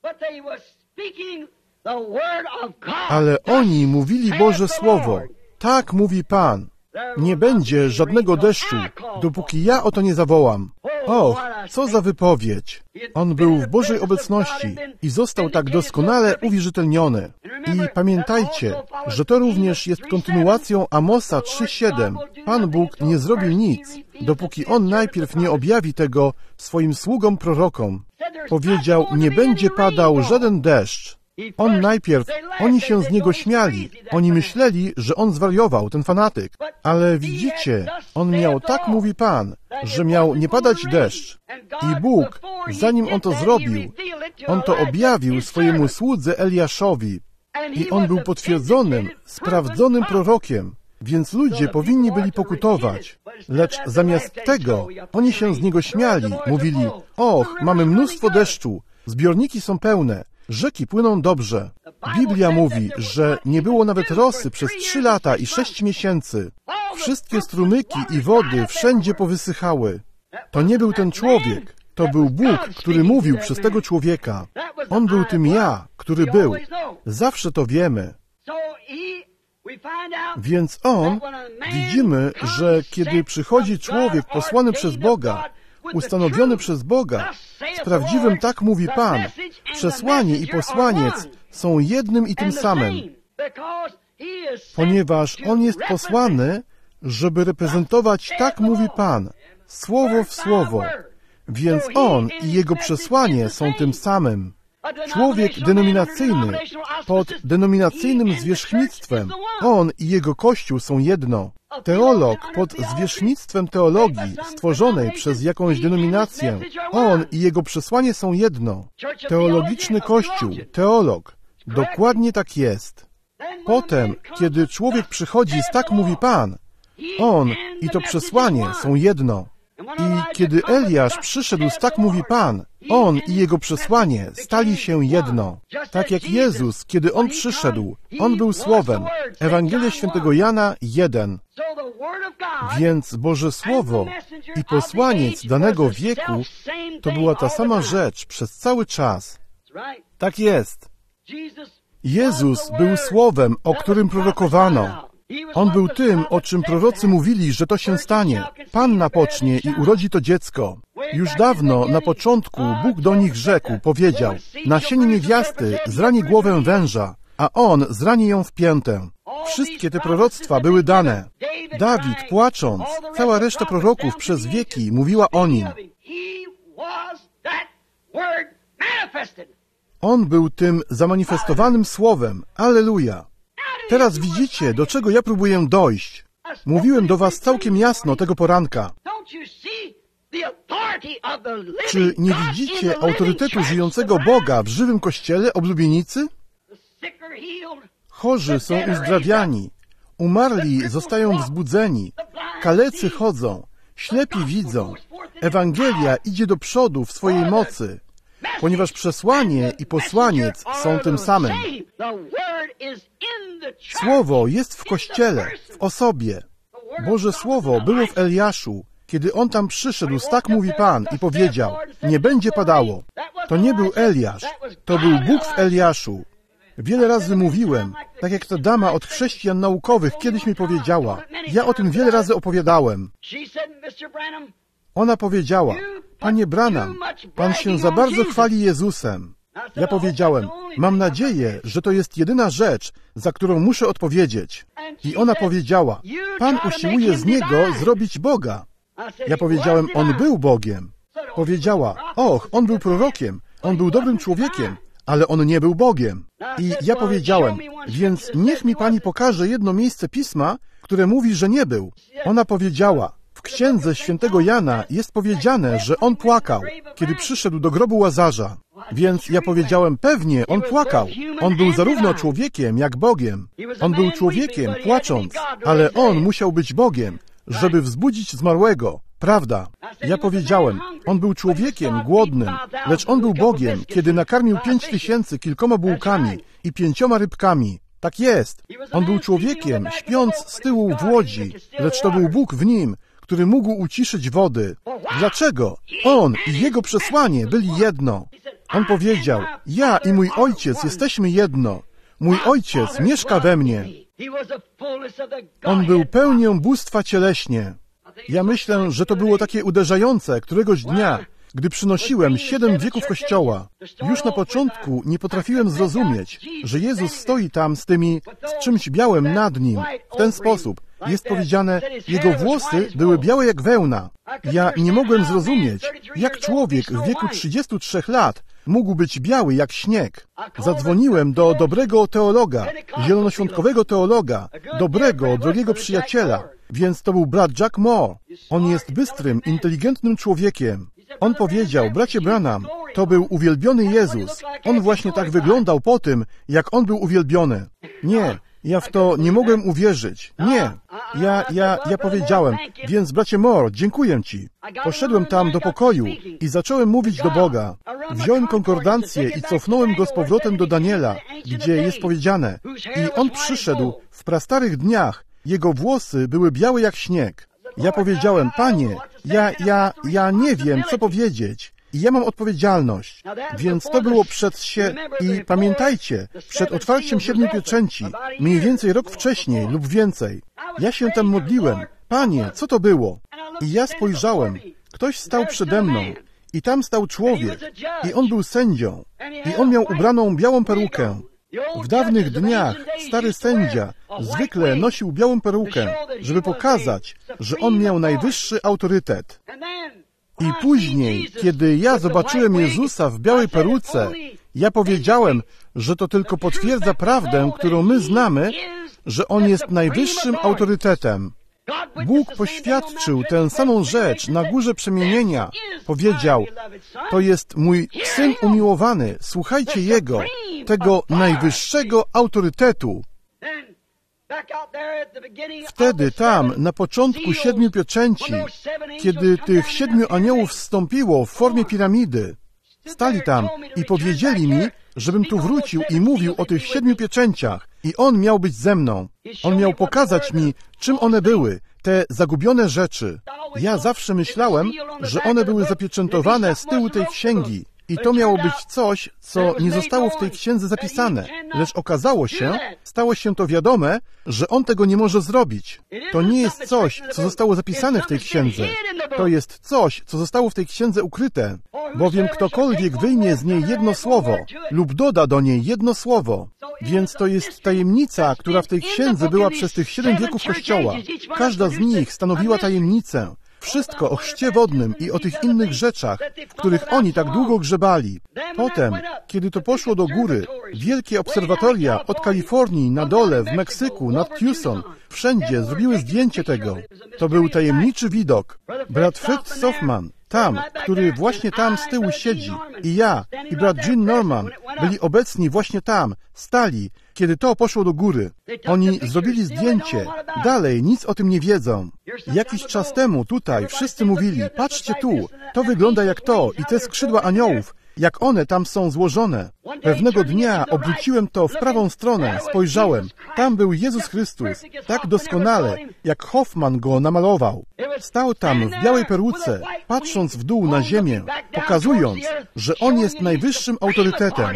Ale oni mówili Boże Słowo. Tak mówi Pan. Nie będzie żadnego deszczu, dopóki ja o to nie zawołam. Och, co za wypowiedź! On był w Bożej obecności i został tak doskonale uwierzytelniony. I pamiętajcie, że to również jest kontynuacją Amosa 3:7. Pan Bóg nie zrobił nic, dopóki On najpierw nie objawi tego swoim sługom prorokom. Powiedział, nie będzie padał żaden deszcz. On najpierw, oni się z niego śmiali. Oni myśleli, że on zwariował, ten fanatyk. Ale widzicie, on miał, tak mówi Pan, że miał nie padać deszcz. I Bóg, zanim on to zrobił, on to objawił swojemu słudze Eliaszowi. I on był potwierdzonym, sprawdzonym prorokiem. Więc ludzie powinni byli pokutować. Lecz zamiast tego, oni się z niego śmiali. Mówili, och, mamy mnóstwo deszczu, zbiorniki są pełne. Rzeki płyną dobrze. Biblia mówi, że nie było nawet rosy przez 3 lata i 6 miesięcy. Wszystkie strumyki i wody wszędzie powysychały. To nie był ten człowiek. To był Bóg, który mówił przez tego człowieka. On był tym ja, który był. Zawsze to wiemy. Więc widzimy, że kiedy przychodzi człowiek posłany przez Boga, ustanowiony przez Boga, z prawdziwym tak mówi Pan, przesłanie i posłaniec są jednym i tym samym, ponieważ on jest posłany, żeby reprezentować tak mówi Pan, słowo w słowo. Więc on i jego przesłanie są tym samym. Człowiek denominacyjny pod denominacyjnym zwierzchnictwem, on i jego Kościół są jedno. Teolog pod zwierzchnictwem teologii stworzonej przez jakąś denominację, on i jego przesłanie są jedno. Teologiczny Kościół, teolog, dokładnie tak jest. Potem, kiedy człowiek przychodzi z tak mówi Pan, on i to przesłanie są jedno. I kiedy Eliasz przyszedł z tak mówi Pan, on i jego przesłanie stali się jedno. Tak jak Jezus, kiedy on przyszedł, on był Słowem. Ewangelia Świętego Jana 1. Więc Boże Słowo i posłaniec danego wieku to była ta sama rzecz przez cały czas. Tak jest. Jezus był Słowem, o którym prorokowano. On był tym, o czym prorocy mówili, że to się stanie. Panna pocznie i urodzi to dziecko. Już dawno, na początku, Bóg do nich rzekł, powiedział, nasienie niewiasty zrani głowę węża, a on zrani ją w piętę. Wszystkie te proroctwa były dane. Dawid, płacząc, cała reszta proroków przez wieki mówiła o nim. On był tym zamanifestowanym Słowem. Alleluja! Teraz widzicie, do czego ja próbuję dojść. Mówiłem do was całkiem jasno tego poranka. Czy nie widzicie autorytetu żyjącego Boga w żywym Kościele, oblubienicy? Chorzy są uzdrawiani, umarli zostają wzbudzeni, kalecy chodzą, ślepi widzą. Ewangelia idzie do przodu w swojej mocy, ponieważ przesłanie i posłaniec są tym samym. Słowo jest w Kościele, w osobie. Boże Słowo było w Eliaszu, kiedy on tam przyszedł, tak mówi Pan, i powiedział, nie będzie padało. To nie był Eliasz, to był Bóg w Eliaszu. Wiele razy mówiłem, tak jak ta dama od chrześcijan naukowych kiedyś mi powiedziała. Ja o tym wiele razy opowiadałem. Ona powiedziała, Panie Branham, Pan się za bardzo chwali Jezusem. Ja powiedziałem, mam nadzieję, że to jest jedyna rzecz, za którą muszę odpowiedzieć. I ona powiedziała, Pan usiłuje z niego zrobić Boga. Ja powiedziałem, on był Bogiem. Powiedziała, och, on był prorokiem, on był dobrym człowiekiem, ale on nie był Bogiem. I ja powiedziałem, więc niech mi Pani pokaże jedno miejsce Pisma, które mówi, że nie był. Ona powiedziała, w księdze świętego Jana jest powiedziane, że on płakał, kiedy przyszedł do grobu Łazarza. Więc ja powiedziałem, pewnie, on płakał. On był zarówno człowiekiem, jak Bogiem. On był człowiekiem, płacząc, ale on musiał być Bogiem, żeby wzbudzić zmarłego. Prawda. Ja powiedziałem, on był człowiekiem głodnym, lecz on był Bogiem, kiedy nakarmił 5000 kilkoma bułkami i 5 rybkami. Tak jest. On był człowiekiem, śpiąc z tyłu w łodzi, lecz to był Bóg w nim, który mógł uciszyć wody. Dlaczego? On i jego przesłanie byli jedno. On powiedział, ja i mój Ojciec jesteśmy jedno. Mój Ojciec mieszka we mnie. On był pełnią bóstwa cieleśnie. Ja myślę, że to było takie uderzające któregoś dnia, gdy przynosiłem 7 wieków Kościoła. Już na początku nie potrafiłem zrozumieć, że Jezus stoi tam z czymś białym nad nim. W ten sposób jest powiedziane, jego włosy były białe jak wełna. Ja nie mogłem zrozumieć, jak człowiek w wieku 33 lat mógł być biały jak śnieg. Zadzwoniłem do dobrego teologa, zielonoświątkowego teologa, dobrego, drogiego przyjaciela, więc to był brat Jack Moore. On jest bystrym, inteligentnym człowiekiem. On powiedział, bracie Branham, to był uwielbiony Jezus. On właśnie tak wyglądał po tym, jak on był uwielbiony. Nie, ja w to nie mogłem uwierzyć. Nie. Ja powiedziałem, więc bracie Moore, dziękuję Ci. Poszedłem tam do pokoju i zacząłem mówić do Boga. Wziąłem konkordancję i cofnąłem go z powrotem do Daniela, gdzie jest powiedziane. I on przyszedł w prastarych dniach. Jego włosy były białe jak śnieg. Ja powiedziałem, Panie, ja nie wiem, co powiedzieć. i ja mam odpowiedzialność. Więc to było i pamiętajcie, przed otwarciem 7 pieczęci, mniej więcej rok wcześniej lub więcej. Ja się tam modliłem. Panie, co to było? I ja spojrzałem. Ktoś stał przede mną. I tam stał człowiek. I on był sędzią. I on miał ubraną białą perukę. W dawnych dniach stary sędzia zwykle nosił białą perukę, żeby pokazać, że on miał najwyższy autorytet. I później, kiedy ja zobaczyłem Jezusa w białej peruce, ja powiedziałem, że to tylko potwierdza prawdę, którą my znamy, że On jest najwyższym autorytetem. Bóg poświadczył tę samą rzecz na Górze Przemienienia. Powiedział, to jest mój Syn umiłowany, słuchajcie Jego, tego najwyższego autorytetu. Wtedy tam, na początku 7 pieczęci, kiedy tych 7 aniołów wstąpiło w formie piramidy, stali tam i powiedzieli mi, żebym tu wrócił i mówił o tych 7 pieczęciach. I On miał być ze mną. On miał pokazać mi, czym one były, te zagubione rzeczy. Ja zawsze myślałem, że one były zapieczętowane z tyłu tej księgi. I to miało być coś, co nie zostało w tej księdze zapisane. Lecz okazało się, stało się to wiadome, że on tego nie może zrobić. To nie jest coś, co zostało zapisane w tej księdze. To jest coś, co zostało w tej księdze ukryte. Bowiem ktokolwiek wyjmie z niej jedno słowo lub doda do niej jedno słowo. Więc to jest tajemnica, która w tej księdze była przez tych 7 wieków Kościoła. Każda z nich stanowiła tajemnicę. Wszystko o chrzcie wodnym i o tych innych rzeczach, w których oni tak długo grzebali. Potem, kiedy to poszło do góry, wielkie obserwatoria od Kalifornii na dole, w Meksyku, nad Tucson, wszędzie zrobiły zdjęcie tego. To był tajemniczy widok. Brat Fred Softman, tam, który właśnie tam z tyłu siedzi, i ja, i brat Gene Norman byli obecni właśnie tam, stali, kiedy to poszło do góry. Oni zrobili zdjęcie. Dalej nic o tym nie wiedzą. Jakiś czas temu tutaj wszyscy mówili, patrzcie tu, to wygląda jak to i te skrzydła aniołów, jak one tam są złożone. Pewnego dnia obróciłem to w prawą stronę, spojrzałem. Tam był Jezus Chrystus, tak doskonale, jak Hoffman go namalował. Stał tam w białej peruce, patrząc w dół na ziemię, pokazując, że On jest najwyższym autorytetem.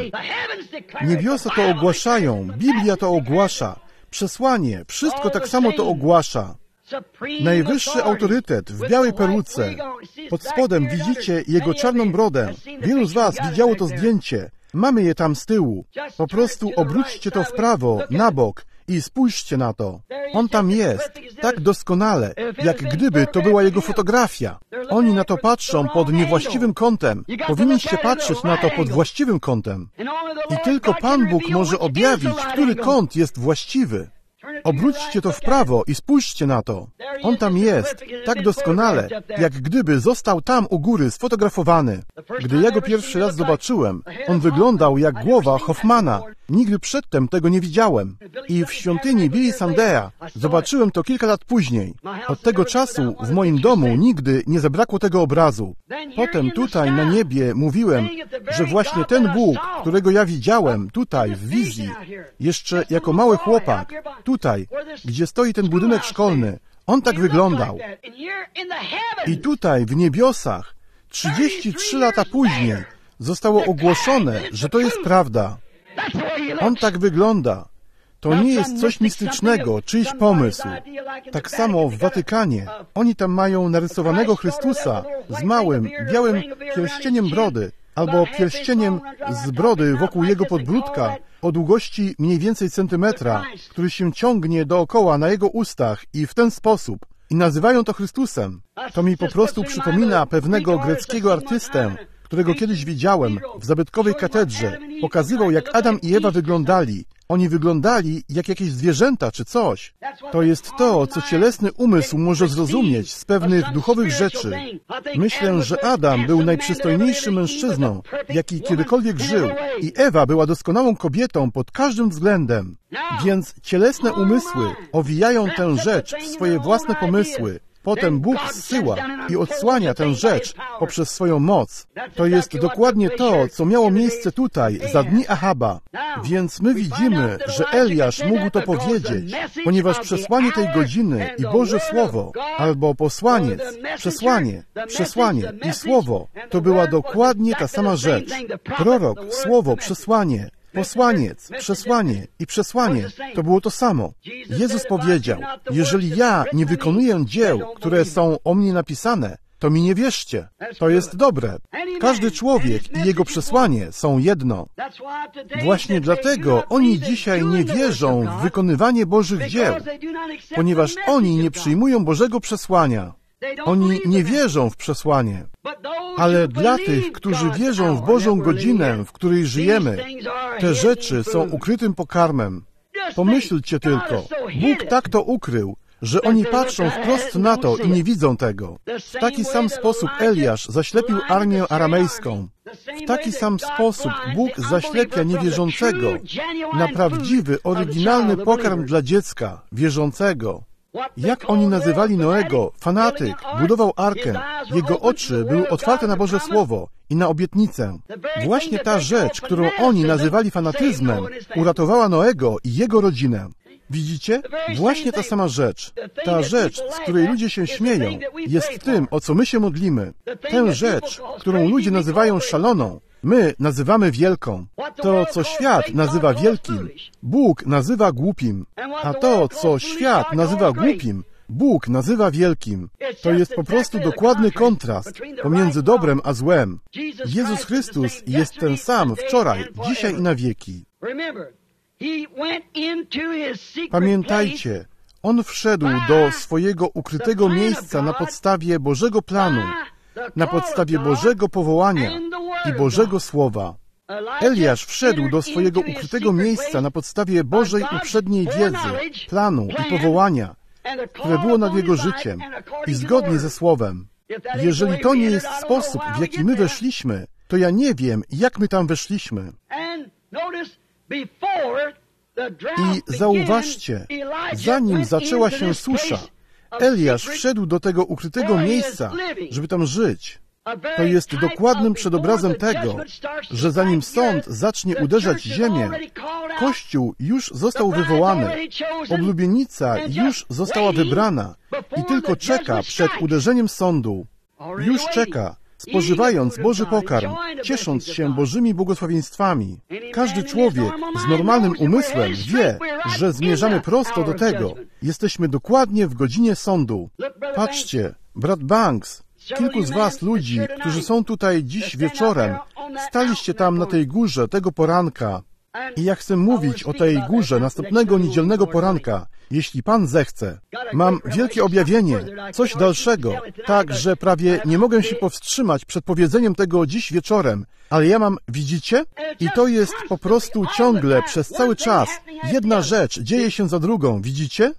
Niebiosa to ogłaszają, Biblia to ogłasza, przesłanie, wszystko tak samo to ogłasza. Najwyższy autorytet w białej peruce. Pod spodem widzicie Jego czarną brodę. Wielu z Was widziało to zdjęcie. Mamy je tam z tyłu. Po prostu obróćcie to w prawo, na bok i spójrzcie na to. On tam jest, tak doskonale, jak gdyby to była Jego fotografia. Oni na to patrzą pod niewłaściwym kątem. Powinniście patrzeć na to pod właściwym kątem. I tylko Pan Bóg może objawić, który kąt jest właściwy. Obróćcie to w prawo i spójrzcie na to. On tam jest, tak doskonale, jak gdyby został tam u góry sfotografowany. Gdy ja go pierwszy raz zobaczyłem, on wyglądał jak głowa Hoffmana. Nigdy przedtem tego nie widziałem. I w świątyni Billy Sandera zobaczyłem to kilka lat później. Od tego czasu w moim domu nigdy nie zabrakło tego obrazu. Potem tutaj na niebie mówiłem, że właśnie ten Bóg, którego ja widziałem tutaj w wizji, jeszcze jako mały chłopak, tutaj, gdzie stoi ten budynek szkolny, on tak wyglądał. I tutaj w niebiosach, 33 lata później, zostało ogłoszone, że to jest prawda. On tak wygląda. To nie jest coś mistycznego, czyjś pomysł. Tak samo w Watykanie. Oni tam mają narysowanego Chrystusa z małym, białym pierścieniem brody, albo pierścieniem z brody wokół Jego podbródka o długości mniej więcej centymetra, który się ciągnie dookoła na Jego ustach i w ten sposób. I nazywają to Chrystusem. To mi po prostu przypomina pewnego greckiego artystę, którego kiedyś widziałem w zabytkowej katedrze. Pokazywał, jak Adam i Ewa wyglądali. Oni wyglądali jak jakieś zwierzęta czy coś. To jest to, co cielesny umysł może zrozumieć z pewnych duchowych rzeczy. Myślę, że Adam był najprzystojniejszym mężczyzną, jaki kiedykolwiek żył, i Ewa była doskonałą kobietą pod każdym względem. Więc cielesne umysły owijają tę rzecz w swoje własne pomysły, Potem Bóg zsyła i odsłania tę rzecz poprzez swoją moc. To jest dokładnie to, co miało miejsce tutaj, za dni Ahaba. Więc my widzimy, że Eliasz mógł to powiedzieć, ponieważ przesłanie tej godziny i Boże Słowo, albo posłaniec, przesłanie i Słowo, to była dokładnie ta sama rzecz. Prorok, Słowo, przesłanie, posłaniec, przesłanie i przesłanie, to było to samo. Jezus powiedział, jeżeli ja nie wykonuję dzieł, które są o mnie napisane, to mi nie wierzcie. To jest dobre. Każdy człowiek i jego przesłanie są jedno. Właśnie dlatego oni dzisiaj nie wierzą w wykonywanie Bożych dzieł, ponieważ oni nie przyjmują Bożego przesłania. Oni nie wierzą w przesłanie. Ale dla tych, którzy wierzą w Bożą godzinę, w której żyjemy, te rzeczy są ukrytym pokarmem. Pomyślcie tylko, Bóg tak to ukrył, że oni patrzą wprost na to i nie widzą tego. W taki sam sposób Eliasz zaślepił armię aramejską. W taki sam sposób Bóg zaślepia niewierzącego na prawdziwy, oryginalny pokarm dla dziecka wierzącego. Jak oni nazywali Noego? Fanatyk, budował arkę. Jego oczy były otwarte na Boże Słowo i na obietnicę. Właśnie ta rzecz, którą oni nazywali fanatyzmem, uratowała Noego i jego rodzinę. Widzicie? Właśnie ta sama rzecz. Ta rzecz, z której ludzie się śmieją, jest tym, o co my się modlimy. Tę rzecz, którą ludzie nazywają szaloną, my nazywamy wielką. To, co świat nazywa wielkim, Bóg nazywa głupim. A to, co świat nazywa głupim, Bóg nazywa wielkim. To jest po prostu dokładny kontrast pomiędzy dobrem a złem. Jezus Chrystus jest ten sam wczoraj, dzisiaj i na wieki. Pamiętajcie, On wszedł do swojego ukrytego miejsca na podstawie Bożego planu, na podstawie Bożego powołania i Bożego Słowa. Eliasz wszedł do swojego ukrytego miejsca na podstawie Bożej uprzedniej wiedzy, planu i powołania, które było nad jego życiem i zgodnie ze Słowem. Jeżeli to nie jest sposób, w jaki my weszliśmy, to ja nie wiem, jak my tam weszliśmy. I zauważcie, zanim zaczęła się susza, Eliasz wszedł do tego ukrytego miejsca, żeby tam żyć. To jest dokładnym przedobrazem tego, że zanim sąd zacznie uderzać ziemię, Kościół już został wywołany, oblubienica już została wybrana i tylko czeka przed uderzeniem sądu. Już czeka, spożywając Boży pokarm, ciesząc się Bożymi błogosławieństwami. Każdy człowiek z normalnym umysłem wie, że zmierzamy prosto do tego. Jesteśmy dokładnie w godzinie sądu. Patrzcie, brat Banks, kilku z was ludzi, którzy są tutaj dziś wieczorem, staliście tam na tej górze tego poranka. I ja chcę mówić o tej górze następnego niedzielnego poranka, jeśli Pan zechce. Mam wielkie objawienie, coś dalszego, tak, że prawie nie mogę się powstrzymać przed powiedzeniem tego dziś wieczorem. Ale ja mam, widzicie? I to jest po prostu ciągle, przez cały czas. Jedna rzecz dzieje się za drugą, widzicie?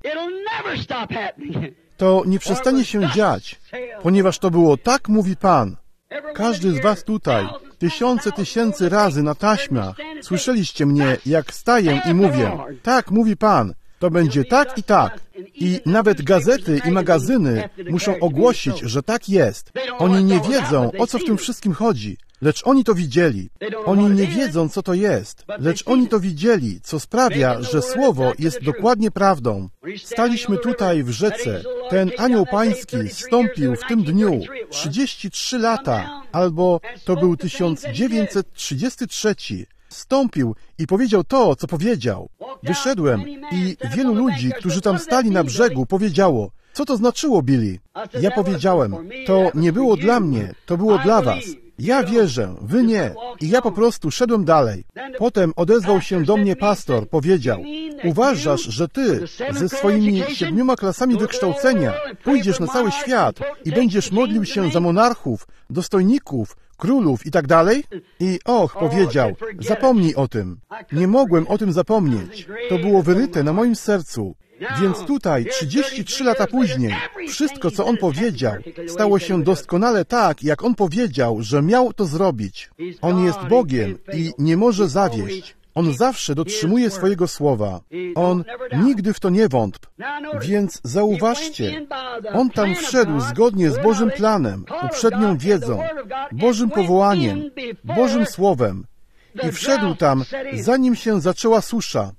To nie przestanie się dziać, ponieważ to było tak, mówi Pan. Każdy z was tutaj, tysięcy razy na taśmach, słyszeliście mnie, jak staję i mówię, tak, mówi Pan, to będzie tak i tak. I nawet gazety i magazyny muszą ogłosić, że tak jest. Oni nie wiedzą, o co w tym wszystkim chodzi, lecz oni to widzieli. Oni nie wiedzą, co to jest, lecz oni to widzieli, co sprawia, że Słowo jest dokładnie prawdą. Staliśmy tutaj w rzece. Ten anioł pański zstąpił w tym dniu 33 lata, albo to był 1933. Stąpił i powiedział to, co powiedział. Wyszedłem i wielu ludzi, którzy tam stali na brzegu, powiedziało, co to znaczyło, Billy? Ja powiedziałem, to nie było dla mnie, to było dla was. Ja wierzę, wy nie. I ja po prostu szedłem dalej. Potem odezwał się do mnie pastor, powiedział, uważasz, że ty ze swoimi 7 klasami wykształcenia pójdziesz na cały świat i będziesz modlił się za monarchów, dostojników, królów i tak dalej? I powiedział, zapomnij o tym. Nie mogłem o tym zapomnieć. To było wyryte na moim sercu. Więc tutaj, 33 lata później, wszystko, co on powiedział, stało się doskonale tak, jak on powiedział, że miał to zrobić. On jest Bogiem i nie może zawieść. On zawsze dotrzymuje swojego słowa. On nigdy w to nie wątpi. Więc zauważcie, on tam wszedł zgodnie z Bożym planem, uprzednią wiedzą, Bożym powołaniem, Bożym Słowem i wszedł tam, zanim się zaczęła susza.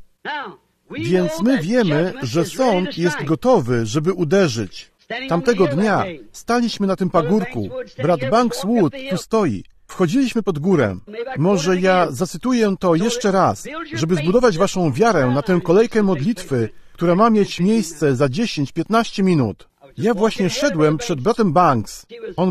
Więc my wiemy, że sąd jest gotowy, żeby uderzyć. Tamtego dnia staliśmy na tym pagórku. Brat Banks Wood tu stoi. Wchodziliśmy pod górę. Może ja zacytuję to jeszcze raz, żeby zbudować waszą wiarę na tę kolejkę modlitwy, która ma mieć miejsce za 10-15 minut. Ja właśnie szedłem przed bratem Banks.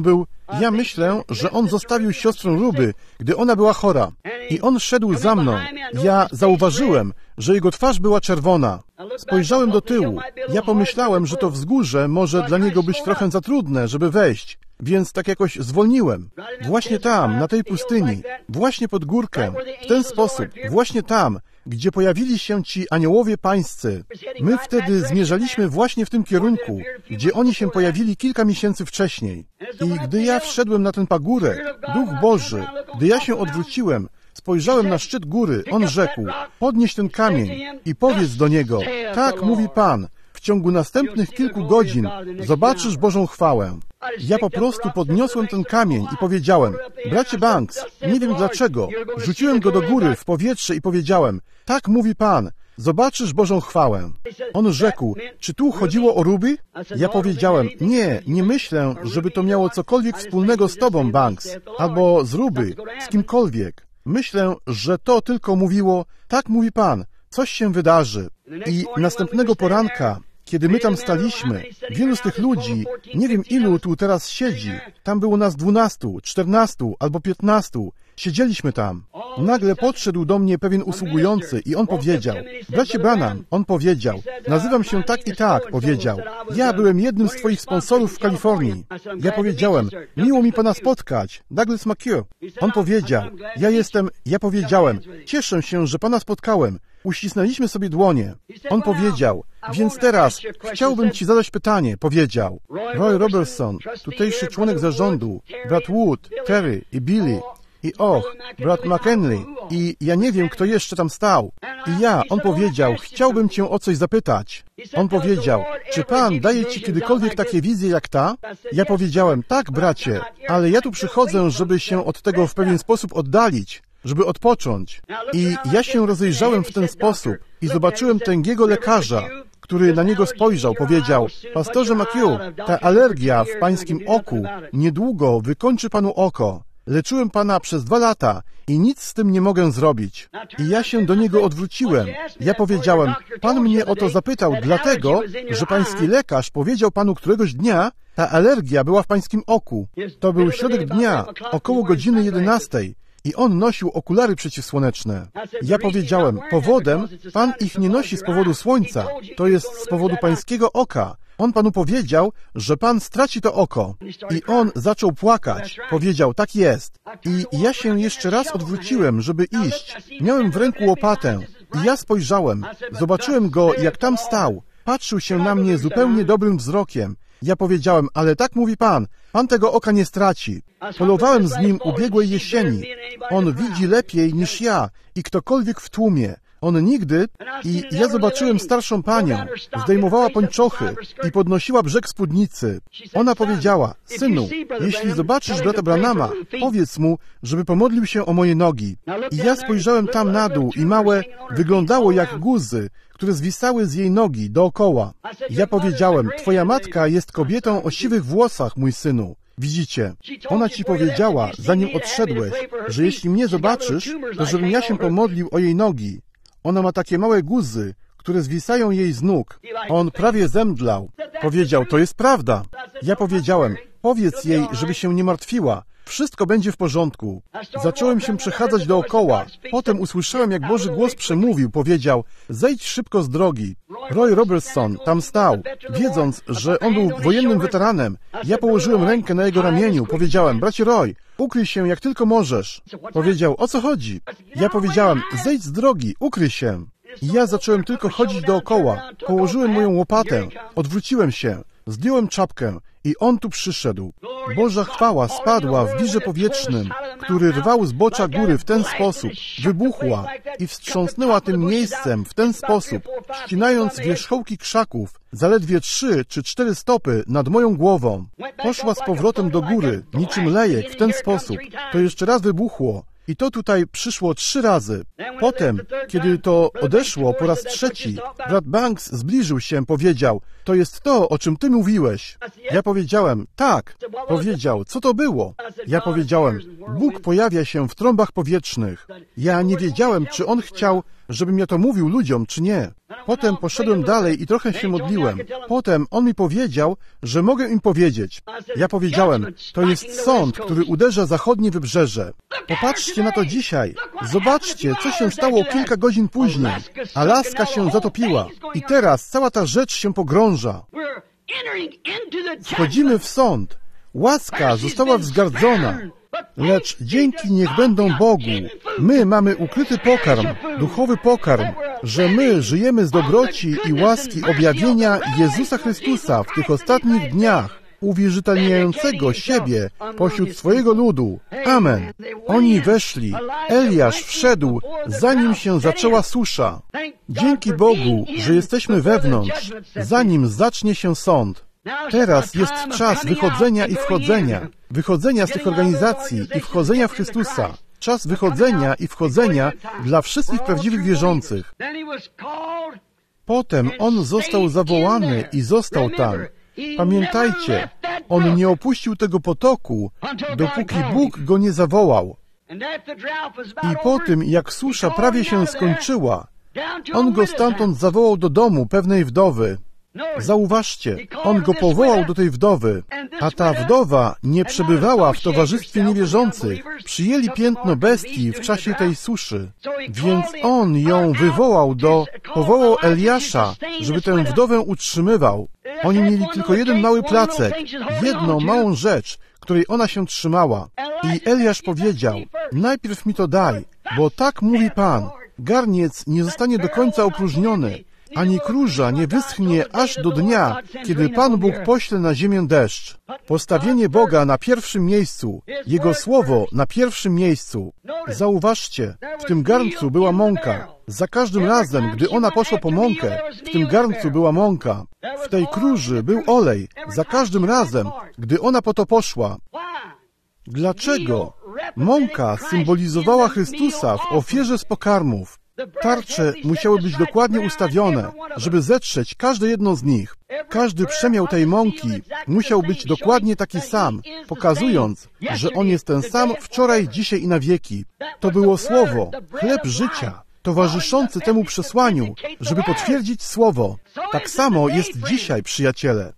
Ja myślę, że on zostawił siostrę Ruby, gdy ona była chora. I on szedł za mną. Ja zauważyłem, że jego twarz była czerwona. Spojrzałem do tyłu. Ja pomyślałem, że to wzgórze może dla niego być trochę za trudne, żeby wejść. Więc tak jakoś zwolniłem. Właśnie tam, na tej pustyni, właśnie pod górkę, w ten sposób, właśnie tam, gdzie pojawili się ci aniołowie pańscy. My wtedy zmierzaliśmy właśnie w tym kierunku, gdzie oni się pojawili kilka miesięcy wcześniej. I gdy ja wszedłem na ten pagórek, Duch Boży, gdy ja się odwróciłem, spojrzałem na szczyt góry, on rzekł, podnieś ten kamień i powiedz do niego, tak mówi Pan, w ciągu następnych kilku godzin zobaczysz Bożą chwałę. Ja po prostu podniosłem ten kamień i powiedziałem, bracie Banks, nie wiem dlaczego, rzuciłem go do góry w powietrze i powiedziałem, tak mówi Pan, zobaczysz Bożą chwałę. On rzekł, czy tu chodziło o Ruby? Ja powiedziałem, nie myślę, żeby to miało cokolwiek wspólnego z tobą, Banks, albo z Ruby, z kimkolwiek. Myślę, że to tylko mówiło, tak mówi Pan, coś się wydarzy. I następnego poranka, kiedy my tam staliśmy, wielu z tych ludzi, nie wiem ilu tu teraz siedzi, tam było nas 12, 14 albo 15, siedzieliśmy tam. Nagle podszedł do mnie pewien usługujący i on powiedział, bracie Branham, on powiedział, nazywam się tak i tak, powiedział, ja byłem jednym z twoich sponsorów w Kalifornii. Ja powiedziałem, miło mi pana spotkać, Douglas McHugh. On powiedział, ja powiedziałem, cieszę się, że pana spotkałem. Uścisnęliśmy sobie dłonie. On powiedział, więc teraz chciałbym ci zadać pytanie, powiedział. Roy Robertson, tutejszy członek zarządu, brat Wood, Terry i Billy, i brat McKinley, i ja nie wiem, kto jeszcze tam stał. I on powiedział, chciałbym cię o coś zapytać. On powiedział, czy Pan daje ci kiedykolwiek takie wizje jak ta? Ja powiedziałem, tak, bracie, ale ja tu przychodzę, żeby się od tego w pewien sposób oddalić, żeby odpocząć. I ja się rozejrzałem w ten sposób i zobaczyłem tęgiego lekarza, który na niego spojrzał, powiedział, pastorze McHugh, ta alergia w pańskim oku niedługo wykończy panu oko. Leczyłem pana przez 2 lata i nic z tym nie mogę zrobić. I ja się do niego odwróciłem. Ja powiedziałem, pan mnie o to zapytał dlatego, że pański lekarz powiedział panu któregoś dnia, ta alergia była w pańskim oku. To był środek dnia, około godziny 11. I on nosił okulary przeciwsłoneczne. Ja powiedziałem, powodem, pan ich nie nosi z powodu słońca, to jest z powodu pańskiego oka. On panu powiedział, że pan straci to oko. I on zaczął płakać. Powiedział, tak jest. I ja się jeszcze raz odwróciłem, żeby iść. Miałem w ręku łopatę. I ja spojrzałem. Zobaczyłem go, jak tam stał. Patrzył się na mnie zupełnie dobrym wzrokiem. Ja powiedziałem, ale tak mówi Pan, Pan tego oka nie straci. Polowałem z nim ubiegłej jesieni. On widzi lepiej niż ja i ktokolwiek w tłumie. On nigdy... I ja zobaczyłem starszą panią. Zdejmowała pończochy i podnosiła brzeg spódnicy. Ona powiedziała, synu, jeśli zobaczysz brata Branhama, powiedz mu, żeby pomodlił się o moje nogi. I ja spojrzałem tam na dół i małe wyglądało jak guzy, które zwisały z jej nogi dookoła. Ja powiedziałem, twoja matka jest kobietą o siwych włosach, mój synu. Widzicie, ona ci powiedziała, zanim odszedłeś, że jeśli mnie zobaczysz, to żebym ja się pomodlił o jej nogi. Ona ma takie małe guzy, które zwisają jej z nóg. On prawie zemdlał. Powiedział, to jest prawda. Ja powiedziałem, powiedz jej, żeby się nie martwiła. Wszystko będzie w porządku. Zacząłem się przechadzać dookoła. Potem usłyszałem, jak Boży głos przemówił. Powiedział, zejdź szybko z drogi. Roy Robertson tam stał, wiedząc, że on był wojennym weteranem. Ja położyłem rękę na jego ramieniu. Powiedziałem, bracie Roy, ukryj się jak tylko możesz. Powiedział, o co chodzi? Ja powiedziałem, zejdź z drogi, ukryj się. I ja zacząłem tylko chodzić dookoła. Położyłem moją łopatę. Odwróciłem się. zdjąłem czapkę i on tu przyszedł. Boża chwała spadła w wirze powietrznym, który rwał zbocza góry w ten sposób, wybuchła i wstrząsnęła tym miejscem w ten sposób, ścinając wierzchołki krzaków, zaledwie 3 czy 4 stopy nad moją głową. Poszła z powrotem do góry, niczym lejek, w ten sposób. To jeszcze raz wybuchło. I to tutaj przyszło 3 razy. Potem, kiedy to odeszło po raz 3, brat Banks zbliżył się, powiedział, to jest to, o czym ty mówiłeś. Ja powiedziałem, tak. Powiedział, co to było? Ja powiedziałem, Bóg pojawia się w trąbach powietrznych. Ja nie wiedziałem, czy on chciał, żebym ja to mówił ludziom, czy nie. Potem poszedłem dalej i trochę się modliłem. Potem on mi powiedział, że mogę im powiedzieć. Ja powiedziałem, to jest sąd, który uderza zachodnie wybrzeże. Popatrzcie na to dzisiaj. Zobaczcie, co się stało kilka godzin później. Alaska się zatopiła i teraz cała ta rzecz się pogrąża. Wchodzimy w sąd. Łaska została wzgardzona. Lecz dzięki niech będą Bogu. My mamy ukryty pokarm, duchowy pokarm, że my żyjemy z dobroci i łaski objawienia Jezusa Chrystusa w tych ostatnich dniach, uwierzytelniającego siebie pośród swojego ludu. Amen. Oni weszli. Eliasz wszedł, zanim się zaczęła susza. Dzięki Bogu, że jesteśmy wewnątrz, zanim zacznie się sąd. Teraz jest czas wychodzenia i wchodzenia. Wychodzenia z tych organizacji i wchodzenia w Chrystusa. Czas wychodzenia i wchodzenia dla wszystkich prawdziwych wierzących. Potem on został zawołany i został tam. Pamiętajcie, on nie opuścił tego potoku, dopóki Bóg go nie zawołał. I po tym, jak susza prawie się skończyła, on go stamtąd zawołał do domu pewnej wdowy. Zauważcie, on go powołał do tej wdowy, a ta wdowa nie przebywała w towarzystwie niewierzących. Przyjęli piętno bestii w czasie tej suszy. Więc on ją powołał Eliasza, żeby tę wdowę utrzymywał. Oni mieli tylko jeden mały placek, jedną małą rzecz, której ona się trzymała. I Eliasz powiedział, najpierw mi to daj, bo tak mówi Pan, garniec nie zostanie do końca opróżniony, ani kruża nie wyschnie aż do dnia, kiedy Pan Bóg pośle na ziemię deszcz. Postawienie Boga na pierwszym miejscu, Jego słowo na pierwszym miejscu. Zauważcie, w tym garncu była mąka. Za każdym razem, gdy ona poszła po mąkę, w tym garncu była mąka. W tej kruży był olej. Za każdym razem, gdy ona po to poszła. Dlaczego? Mąka symbolizowała Chrystusa w ofierze z pokarmów. Tarcze musiały być dokładnie ustawione, żeby zetrzeć każde jedno z nich. Każdy przemiał tej mąki musiał być dokładnie taki sam, pokazując, że on jest ten sam wczoraj, dzisiaj i na wieki. To było słowo, chleb życia, towarzyszący temu przesłaniu, żeby potwierdzić słowo. Tak samo jest dzisiaj, przyjaciele.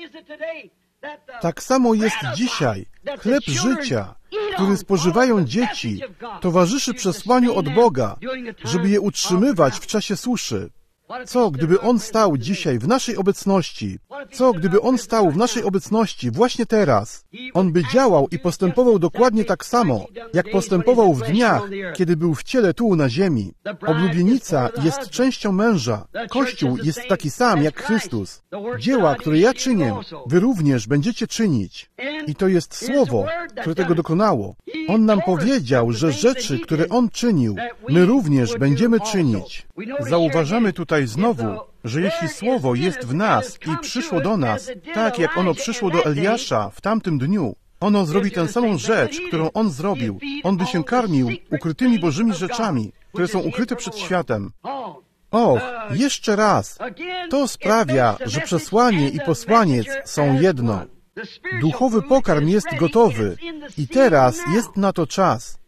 Tak samo jest dzisiaj. Chleb życia, który spożywają dzieci, towarzyszy przesłaniu od Boga, żeby je utrzymywać w czasie suszy. Co, gdyby On stał dzisiaj w naszej obecności? Co, gdyby On stał w naszej obecności właśnie teraz? On by działał i postępował dokładnie tak samo, jak postępował w dniach, kiedy był w ciele tu na ziemi. Oblubienica jest częścią męża. Kościół jest taki sam jak Chrystus. Dzieła, które ja czynię, wy również będziecie czynić. I to jest słowo, które tego dokonało. On nam powiedział, że rzeczy, które On czynił, my również będziemy czynić. Zauważamy tutaj znowu, że jeśli Słowo jest w nas i przyszło do nas, tak jak ono przyszło do Eliasza w tamtym dniu, ono zrobi tę samą rzecz, którą on zrobił. On by się karmił ukrytymi Bożymi rzeczami, które są ukryte przed światem. Och, jeszcze raz. To sprawia, że przesłanie i posłaniec są jedno. Duchowy pokarm jest gotowy i teraz jest na to czas.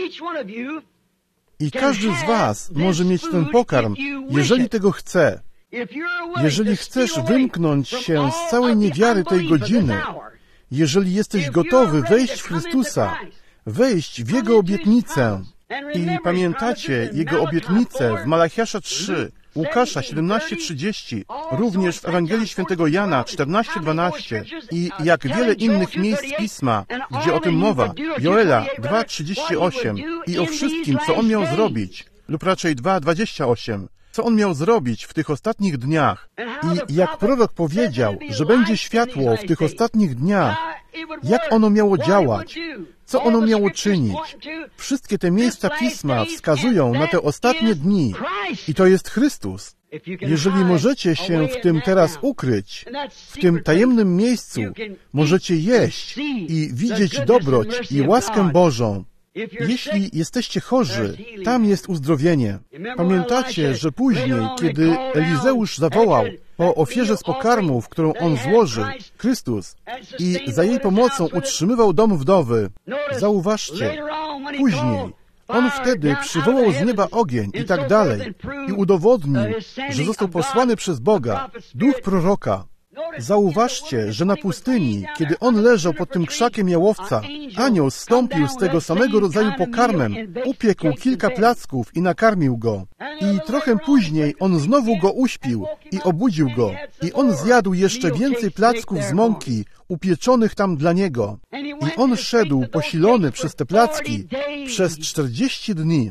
I każdy z was może mieć ten pokarm, jeżeli tego chce. Jeżeli chcesz wymknąć się z całej niewiary tej godziny, jeżeli jesteś gotowy wejść w Chrystusa, wejść w Jego obietnicę. I pamiętacie Jego obietnicę w Malachiasza 3, Łukasza 17:30, również w Ewangelii Świętego Jana 14:12 i jak wiele innych miejsc Pisma, gdzie o tym mowa, Joela 2:38 i o wszystkim, co On miał zrobić, lub raczej 2:28. co On miał zrobić w tych ostatnich dniach. I jak prorok powiedział, że będzie światło w tych ostatnich dniach, jak ono miało działać, co ono miało czynić. Wszystkie te miejsca Pisma wskazują na te ostatnie dni i to jest Chrystus. Jeżeli możecie się w tym teraz ukryć, w tym tajemnym miejscu, możecie jeść i widzieć dobroć i łaskę Bożą. Jeśli jesteście chorzy, tam jest uzdrowienie. Pamiętacie, że później, kiedy Elizeusz zawołał po ofierze z pokarmów, którą on złożył, Chrystus, i za jej pomocą utrzymywał dom wdowy, zauważcie, później on wtedy przywołał z nieba ogień i tak dalej i udowodnił, że został posłany przez Boga, duch proroka. Zauważcie, że na pustyni, kiedy on leżał pod tym krzakiem jałowca, anioł zstąpił z tego samego rodzaju pokarmem, upiekł kilka placków i nakarmił go. I trochę później on znowu go uśpił i obudził go. I on zjadł jeszcze więcej placków z mąki, upieczonych tam dla niego. I on szedł posilony przez te placki przez 40 dni.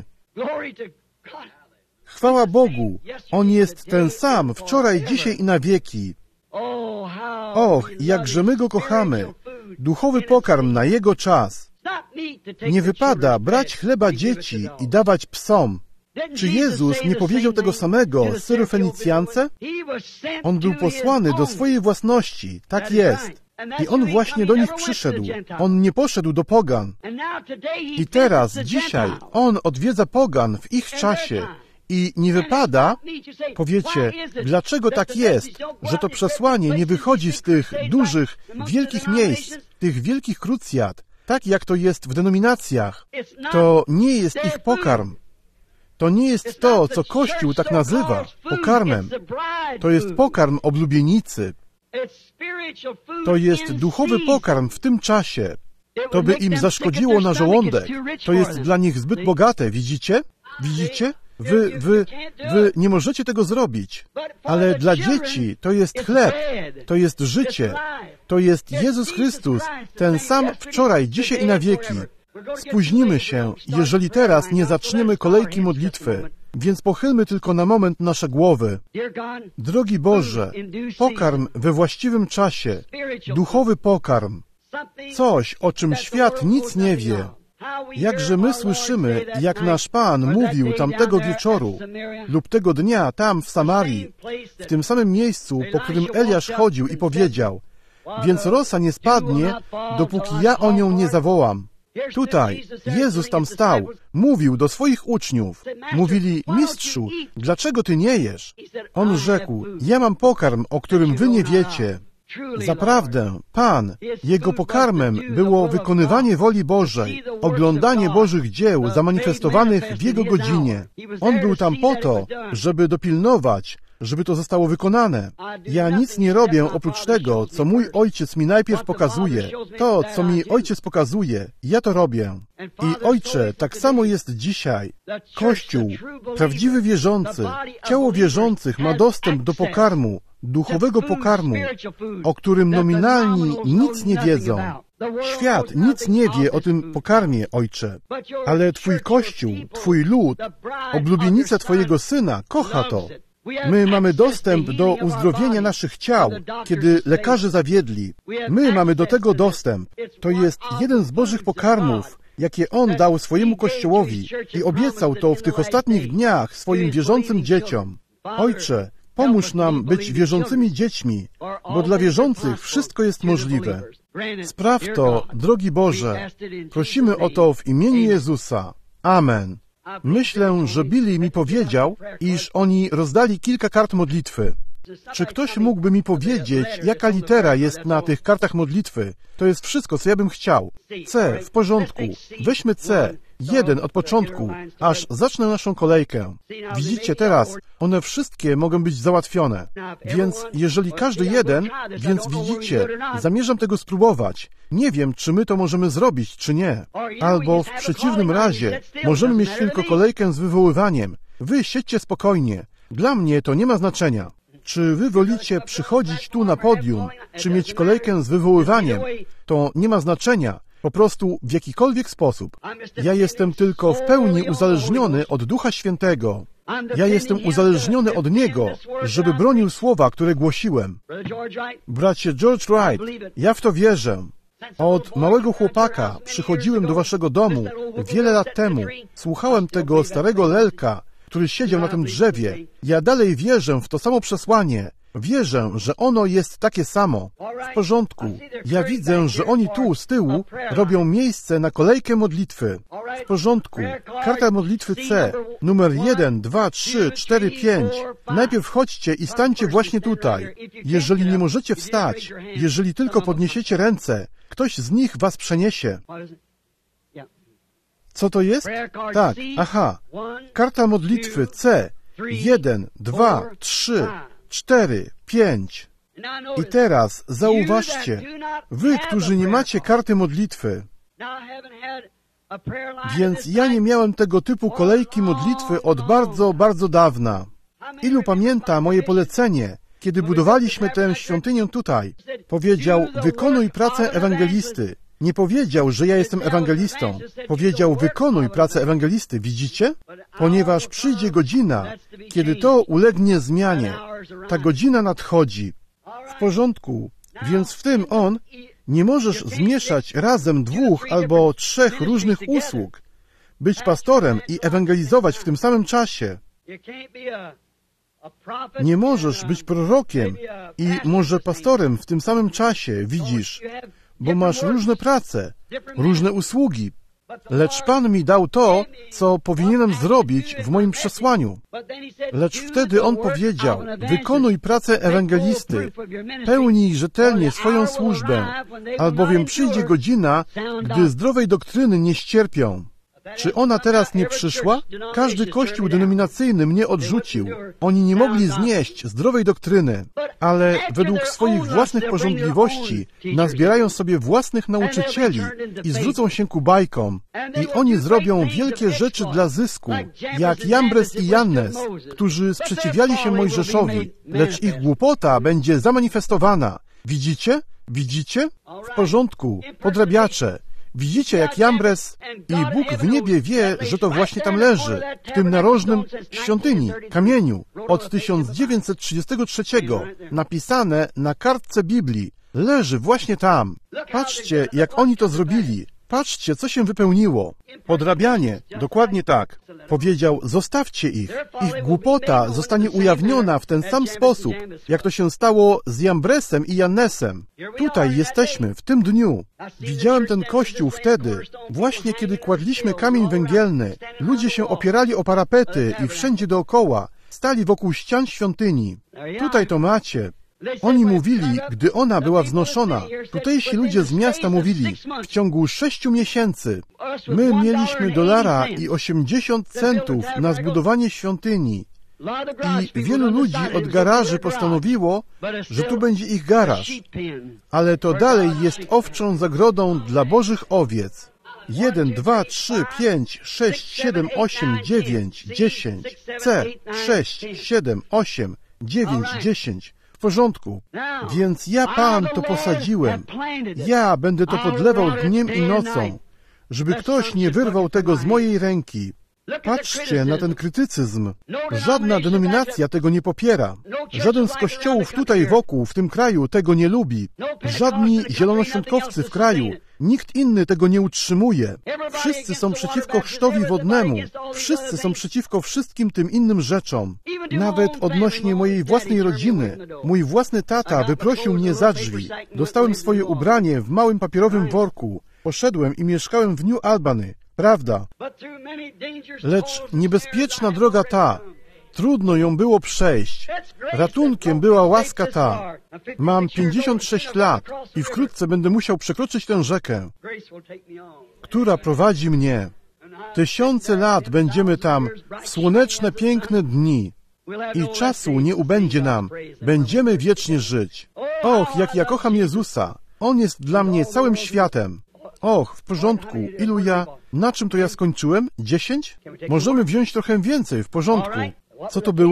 Chwała Bogu! On jest ten sam wczoraj, dzisiaj i na wieki. Och, jakże my Go kochamy! Duchowy pokarm na Jego czas. Nie wypada brać chleba dzieci i dawać psom. Czy Jezus nie powiedział tego samego Syrofenicjance? On był posłany do swojej własności, tak jest. I On właśnie do nich przyszedł. On nie poszedł do pogan. I teraz, dzisiaj, On odwiedza pogan w ich czasie. I nie wypada, powiecie, dlaczego tak jest, że to przesłanie nie wychodzi z tych dużych, wielkich miejsc, tych wielkich krucjat, tak jak to jest w denominacjach. To nie jest ich pokarm. To nie jest to, co Kościół tak nazywa pokarmem. To jest pokarm oblubienicy. To jest duchowy pokarm w tym czasie. To by im zaszkodziło na żołądek. To jest dla nich zbyt bogate, widzicie? Widzicie? Wy nie możecie tego zrobić, ale dla dzieci to jest chleb, to jest życie, to jest Jezus Chrystus, ten sam wczoraj, dzisiaj i na wieki. Spóźnimy się, jeżeli teraz nie zaczniemy kolejki modlitwy, więc pochylmy tylko na moment nasze głowy. Drogi Boże, pokarm we właściwym czasie, duchowy pokarm, coś, o czym świat nic nie wie. Jakże my słyszymy, jak nasz Pan mówił tamtego wieczoru lub tego dnia tam w Samarii, w tym samym miejscu, po którym Eliasz chodził i powiedział: więc rosa nie spadnie, dopóki ja o nią nie zawołam. Tutaj Jezus tam stał, mówił do swoich uczniów. Mówili: Mistrzu, dlaczego Ty nie jesz? On rzekł: ja mam pokarm, o którym Wy nie wiecie. Zaprawdę, Pan, Jego pokarmem było wykonywanie woli Bożej, oglądanie Bożych dzieł zamanifestowanych w Jego godzinie. On był tam po to, żeby dopilnować, żeby to zostało wykonane. Ja nic nie robię oprócz tego, co mój Ojciec mi najpierw pokazuje. To, co mi Ojciec pokazuje, ja to robię. I Ojcze, tak samo jest dzisiaj. Kościół, prawdziwy wierzący, ciało wierzących ma dostęp do pokarmu, duchowego pokarmu, o którym nominalni nic nie wiedzą. Świat nic nie wie o tym pokarmie, Ojcze, ale Twój Kościół, Twój lud, oblubienica Twojego Syna kocha to. My mamy dostęp do uzdrowienia naszych ciał, kiedy lekarze zawiedli. My mamy do tego dostęp. To jest jeden z Bożych pokarmów, jakie On dał swojemu Kościołowi i obiecał to w tych ostatnich dniach swoim wierzącym dzieciom. Ojcze, pomóż nam być wierzącymi dziećmi, bo dla wierzących wszystko jest możliwe. Spraw to, drogi Boże. Prosimy o to w imieniu Jezusa. Amen. Myślę, że Billy mi powiedział, iż oni rozdali kilka kart modlitwy. Czy ktoś mógłby mi powiedzieć, jaka litera jest na tych kartach modlitwy? To jest wszystko, co ja bym chciał. C, w porządku. Weźmy C. 1 od początku, aż zacznę naszą kolejkę. Widzicie teraz, one wszystkie mogą być załatwione. Więc jeżeli każdy jeden, więc widzicie, zamierzam tego spróbować. Nie wiem, czy my to możemy zrobić, czy nie. Albo w przeciwnym razie możemy mieć tylko kolejkę z wywoływaniem. Wy siedźcie spokojnie. Dla mnie to nie ma znaczenia. Czy wy wolicie przychodzić tu na podium, czy mieć kolejkę z wywoływaniem? To nie ma znaczenia. Po prostu w jakikolwiek sposób. Ja jestem tylko w pełni uzależniony od Ducha Świętego. Ja jestem uzależniony od Niego, żeby bronił słowa, które głosiłem. Bracie George Wright, ja w to wierzę. Od małego chłopaka przychodziłem do waszego domu wiele lat temu. Słuchałem tego starego lelka, który siedział na tym drzewie. Ja dalej wierzę w to samo przesłanie. Wierzę, że ono jest takie samo. W porządku. Ja widzę, że oni tu z tyłu robią miejsce na kolejkę modlitwy. W porządku. Karta modlitwy C, numer 1, 2, 3, 4, 5. Najpierw chodźcie i stańcie właśnie tutaj. Jeżeli nie możecie wstać, jeżeli tylko podniesiecie ręce, ktoś z nich was przeniesie. Co to jest? Tak, aha. Karta modlitwy C, 1, 2, 3, 4, 5. I teraz zauważcie, wy, którzy nie macie karty modlitwy, więc ja nie miałem tego typu kolejki modlitwy od bardzo, bardzo dawna. Ilu pamięta moje polecenie, kiedy budowaliśmy tę świątynię tutaj? Powiedział, wykonuj pracę ewangelisty. Nie powiedział, że ja jestem ewangelistą. Powiedział, wykonuj pracę ewangelisty. Widzicie? Ponieważ przyjdzie godzina, kiedy to ulegnie zmianie. Ta godzina nadchodzi. W porządku. Więc w tym nie możesz zmieszać razem 2 albo 3 różnych usług. Być pastorem i ewangelizować w tym samym czasie. Nie możesz być prorokiem i może pastorem w tym samym czasie, widzisz, bo masz różne prace, różne usługi. Lecz Pan mi dał to, co powinienem zrobić w moim przesłaniu. Lecz wtedy On powiedział, wykonuj pracę ewangelisty, pełnij rzetelnie swoją służbę, albowiem przyjdzie godzina, gdy zdrowej doktryny nie ścierpią. Czy ona teraz nie przyszła? Każdy kościół denominacyjny mnie odrzucił. Oni nie mogli znieść zdrowej doktryny, ale według swoich własnych pożądliwości nazbierają sobie własnych nauczycieli i zwrócą się ku bajkom. I oni zrobią wielkie rzeczy dla zysku, jak Jambres i Jannes, którzy sprzeciwiali się Mojżeszowi, lecz ich głupota będzie zamanifestowana. Widzicie? Widzicie? W porządku. Podrabiacze. Widzicie, jak Jambres i Bóg w niebie wie, że to właśnie tam leży, w tym narożnym świątyni, kamieniu, od 1933, napisane na kartce Biblii. Leży właśnie tam. Patrzcie, jak oni to zrobili. Patrzcie, co się wypełniło. Podrabianie, dokładnie tak. Powiedział, zostawcie ich. Ich głupota zostanie ujawniona w ten sam sposób, jak to się stało z Jambresem i Jannesem. Tutaj jesteśmy, w tym dniu. Widziałem ten kościół wtedy, właśnie kiedy kładliśmy kamień węgielny. Ludzie się opierali o parapety i wszędzie dookoła stali wokół ścian świątyni. Tutaj to macie. Oni mówili, gdy ona była wznoszona, tutejsi ludzie z miasta mówili, w ciągu 6 miesięcy my mieliśmy $1.80 na zbudowanie świątyni. I wielu ludzi od garaży postanowiło, że tu będzie ich garaż. Ale to dalej jest owczą zagrodą dla Bożych owiec. 1, 2, 3, 5, 6, 7, 8, 9, 10, C, 6, 7, 8, 9, 10. W porządku. Więc ja, Pan, to posadziłem. Ja będę to podlewał dniem i nocą, żeby ktoś nie wyrwał tego z mojej ręki. Patrzcie na ten krytycyzm. Żadna denominacja tego nie popiera. Żaden z kościołów tutaj wokół, w tym kraju, tego nie lubi. Żadni zielonoświątkowcy w kraju. Nikt inny tego nie utrzymuje. Wszyscy są przeciwko chrztowi wodnemu. Wszyscy są przeciwko wszystkim tym innym rzeczom. Nawet odnośnie mojej własnej rodziny. Mój własny tata wyprosił mnie za drzwi. Dostałem swoje ubranie w małym papierowym worku. Poszedłem i mieszkałem w New Albany. Prawda. Lecz niebezpieczna droga ta. Trudno ją było przejść. Ratunkiem była łaska ta. Mam 56 lat i wkrótce będę musiał przekroczyć tę rzekę, która prowadzi mnie. Tysiące lat będziemy tam w słoneczne, piękne dni i czasu nie ubędzie nam. Będziemy wiecznie żyć. Och, jak ja kocham Jezusa. On jest dla mnie całym światem. Och, w porządku. Ilu na czym to ja skończyłem? 10? Możemy wziąć trochę więcej, w porządku. Co to było?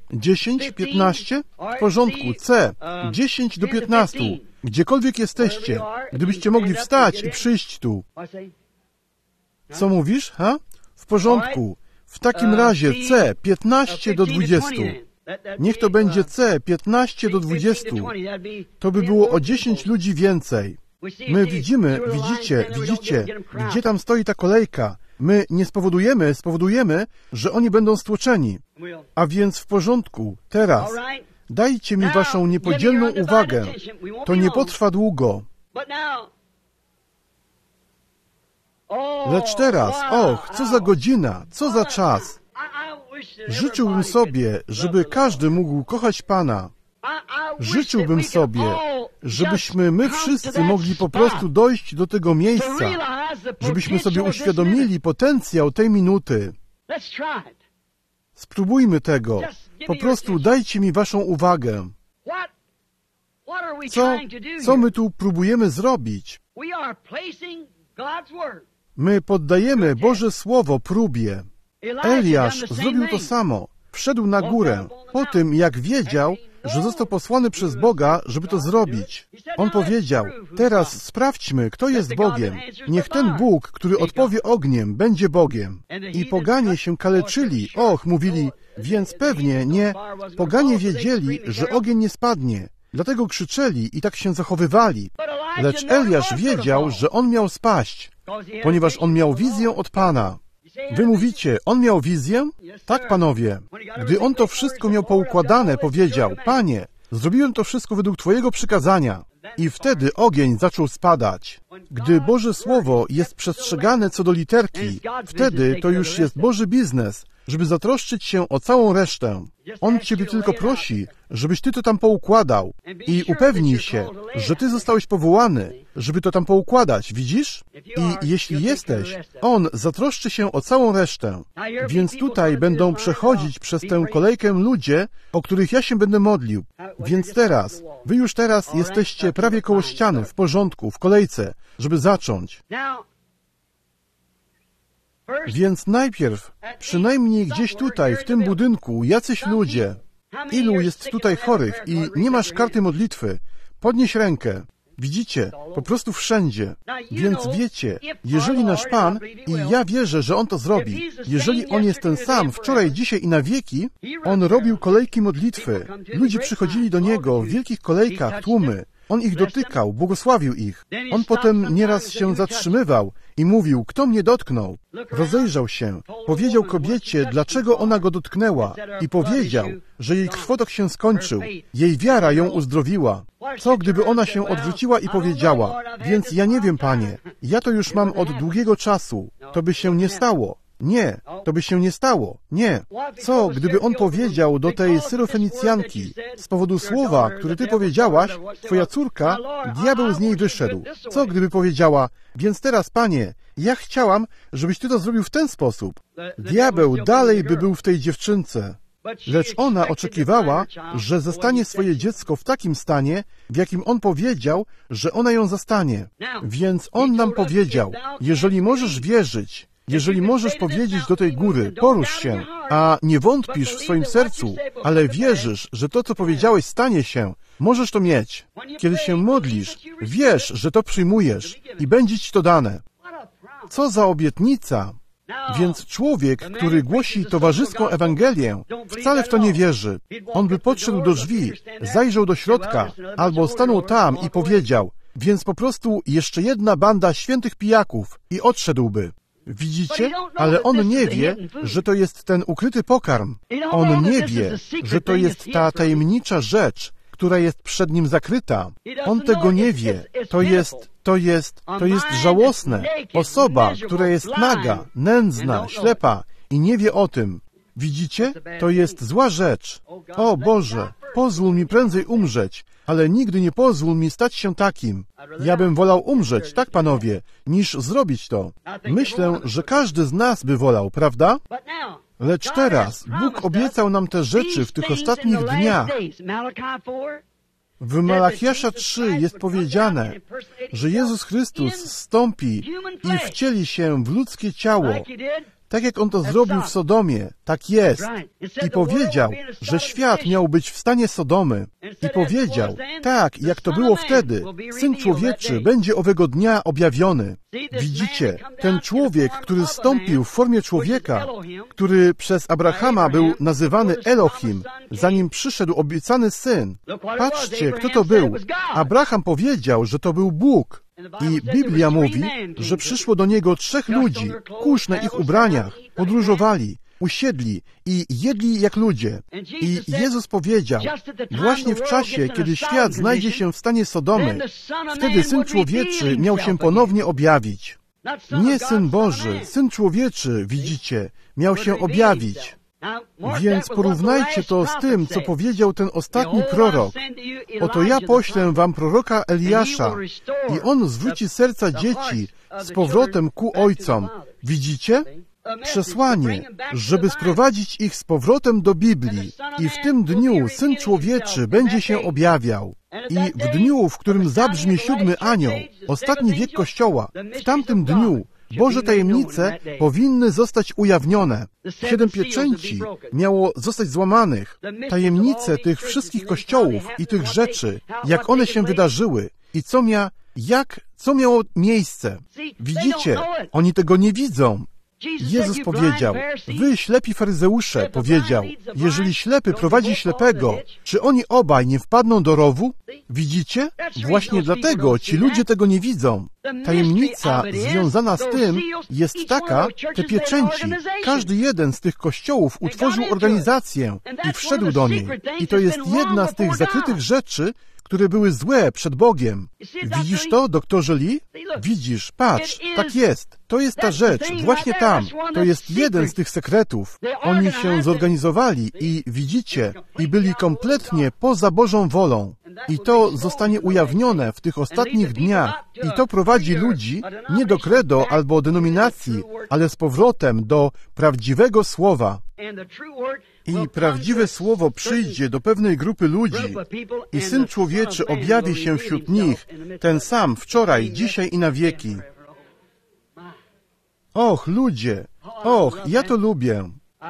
10, 15? W porządku. C. 10 do 15. Gdziekolwiek jesteście, gdybyście mogli wstać i przyjść tu. Co mówisz, ha? W porządku. W takim razie C. 15 do 20. Niech to będzie C. 15 do 20. To by było o 10 ludzi więcej. My widzimy, widzicie, gdzie tam stoi ta kolejka. My nie spowodujemy, że oni będą stłoczeni. A więc w porządku, teraz. Dajcie mi waszą niepodzielną uwagę. To nie potrwa długo. Lecz teraz, co za godzina, co za czas. Życzyłbym sobie, żeby każdy mógł kochać Pana. Życzyłbym sobie, żebyśmy my wszyscy mogli po prostu dojść do tego miejsca, żebyśmy sobie uświadomili potencjał tej minuty. Spróbujmy tego. Po prostu dajcie mi waszą uwagę. Co my tu próbujemy zrobić? My poddajemy Boże Słowo próbie. Eliasz zrobił to samo. Wszedł na górę po tym, jak wiedział, że został posłany przez Boga, żeby to zrobić. On powiedział, teraz sprawdźmy, kto jest Bogiem. Niech ten Bóg, który odpowie ogniem, będzie Bogiem. I poganie się kaleczyli. Mówili, więc pewnie nie. Poganie wiedzieli, że ogień nie spadnie. Dlatego krzyczeli i tak się zachowywali. Lecz Eliasz wiedział, że on miał spaść, ponieważ on miał wizję od Pana. Wy mówicie, on miał wizję? Tak, panowie. Gdy on to wszystko miał poukładane, powiedział, Panie, zrobiłem to wszystko według Twojego przykazania. I wtedy ogień zaczął spadać. Gdy Boże Słowo jest przestrzegane co do literki, wtedy to już jest Boży biznes, żeby zatroszczyć się o całą resztę. On Ciebie tylko prosi, żebyś Ty to tam poukładał i upewnij się, że Ty zostałeś powołany, żeby to tam poukładać, widzisz? I jeśli jesteś, On zatroszczy się o całą resztę. Więc tutaj będą przechodzić przez tę kolejkę ludzie, o których ja się będę modlił. Więc teraz, wy już teraz jesteście prawie koło ściany, w porządku, w kolejce, żeby zacząć. Więc najpierw, przynajmniej gdzieś tutaj, w tym budynku, jacyś ludzie. Ilu jest tutaj chorych i nie masz karty modlitwy? Podnieś rękę. Widzicie? Po prostu wszędzie. Więc wiecie, jeżeli nasz Pan, i ja wierzę, że On to zrobi, jeżeli On jest ten sam wczoraj, dzisiaj i na wieki, On robił kolejki modlitwy. Ludzie przychodzili do Niego w wielkich kolejkach, tłumy. On ich dotykał, błogosławił ich. On potem nieraz się zatrzymywał i mówił, kto mnie dotknął? Rozejrzał się, powiedział kobiecie, dlaczego ona go dotknęła i powiedział, że jej krwotok się skończył. Jej wiara ją uzdrowiła. Co, gdyby ona się odwróciła i powiedziała, więc ja nie wiem, Panie, ja to już mam od długiego czasu. To by się nie stało. Nie, to by się nie stało. Nie. Co, gdyby on powiedział do tej Syrofenicjanki, z powodu słowa, które ty powiedziałaś, twoja córka, diabeł z niej wyszedł. Co, gdyby powiedziała, więc teraz, Panie, ja chciałam, żebyś ty to zrobił w ten sposób. Diabeł dalej by był w tej dziewczynce. Lecz ona oczekiwała, że zastanie swoje dziecko w takim stanie, w jakim on powiedział, że ona ją zastanie. Więc on nam powiedział, jeżeli możesz wierzyć, jeżeli możesz powiedzieć do tej góry, porusz się, a nie wątpisz w swoim sercu, ale wierzysz, że to, co powiedziałeś, stanie się, możesz to mieć. Kiedy się modlisz, wiesz, że to przyjmujesz i będzie ci to dane. Co za obietnica! Więc człowiek, który głosi towarzyską Ewangelię, wcale w to nie wierzy. On by podszedł do drzwi, zajrzał do środka, albo stanął tam i powiedział, więc po prostu jeszcze jedna banda świętych pijaków i odszedłby. Widzicie? Ale on nie wie, że to jest ten ukryty pokarm. On nie wie, że to jest ta tajemnicza rzecz, która jest przed nim zakryta. On tego nie wie. To jest żałosne. Osoba, która jest naga, nędzna, ślepa i nie wie o tym. Widzicie? To jest zła rzecz. O Boże, pozwól mi prędzej umrzeć, ale nigdy nie pozwól mi stać się takim. Ja bym wolał umrzeć, tak panowie, niż zrobić to. Myślę, że każdy z nas by wolał, prawda? Lecz teraz Bóg obiecał nam te rzeczy w tych ostatnich dniach. W Malachiasza 3 jest powiedziane, że Jezus Chrystus zstąpi i wcieli się w ludzkie ciało, Tak jak On to zrobił w Sodomie, tak jest. I powiedział, że świat miał być w stanie Sodomy. I powiedział, tak, jak to było wtedy, Syn Człowieczy będzie owego dnia objawiony. Widzicie, ten człowiek, który zstąpił w formie człowieka, który przez Abrahama był nazywany Elohim, zanim przyszedł obiecany Syn. Patrzcie, kto to był. Abraham powiedział, że to był Bóg. I Biblia mówi, że przyszło do niego 3 ludzi, kurz na ich ubraniach, podróżowali, usiedli i jedli jak ludzie. I Jezus powiedział, właśnie w czasie, kiedy świat znajdzie się w stanie Sodomy, wtedy Syn Człowieczy miał się ponownie objawić. Nie Syn Boży, Syn Człowieczy, widzicie, miał się objawić. Więc porównajcie to z tym, co powiedział ten ostatni prorok. Oto ja poślę wam proroka Eliasza i on zwróci serca dzieci z powrotem ku ojcom. Widzicie? Przesłanie, żeby sprowadzić ich z powrotem do Biblii. I w tym dniu Syn Człowieczy będzie się objawiał. I w dniu, w którym zabrzmie 7. anioł, ostatni wiek Kościoła, w tamtym dniu Boże tajemnice powinny zostać ujawnione. 7 pieczęci miało zostać złamanych. Tajemnice tych wszystkich kościołów i tych rzeczy, jak one się wydarzyły i co miało miejsce. Widzicie, oni tego nie widzą. Jezus powiedział, wy ślepi faryzeusze, powiedział, jeżeli ślepy prowadzi ślepego, czy oni obaj nie wpadną do rowu? Widzicie? Właśnie dlatego ci ludzie tego nie widzą. Tajemnica związana z tym jest taka, te pieczęci, każdy jeden z tych kościołów utworzył organizację i wszedł do niej. I to jest jedna z tych zakrytych rzeczy, które były złe przed Bogiem. Widzisz to, doktorze Lee? Widzisz, patrz, tak jest. To jest ta rzecz, właśnie tam. To jest jeden z tych sekretów. Oni się zorganizowali i widzicie, i byli kompletnie poza Bożą wolą. I to zostanie ujawnione w tych ostatnich dniach. I to prowadzi ludzi nie do credo albo denominacji, ale z powrotem do prawdziwego słowa. I prawdziwe słowo przyjdzie do pewnej grupy ludzi i Syn Człowieczy objawi się wśród nich, ten sam wczoraj, dzisiaj i na wieki. Och, ludzie, och, ja to lubię.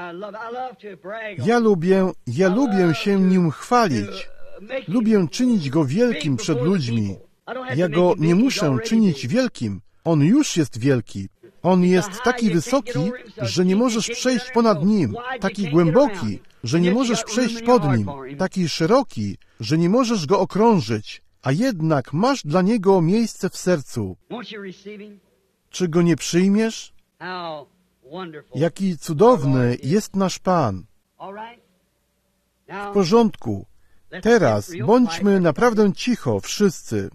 Ja lubię się nim chwalić. Lubię czynić go wielkim przed ludźmi. Ja go nie muszę czynić wielkim. On już jest wielki. On jest taki wysoki, że nie możesz przejść ponad nim, taki głęboki, że nie możesz przejść pod nim, taki szeroki, że nie możesz go okrążyć, a jednak masz dla niego miejsce w sercu. Czy go nie przyjmiesz? Jaki cudowny jest nasz Pan. W porządku. Teraz bądźmy naprawdę cicho, wszyscy.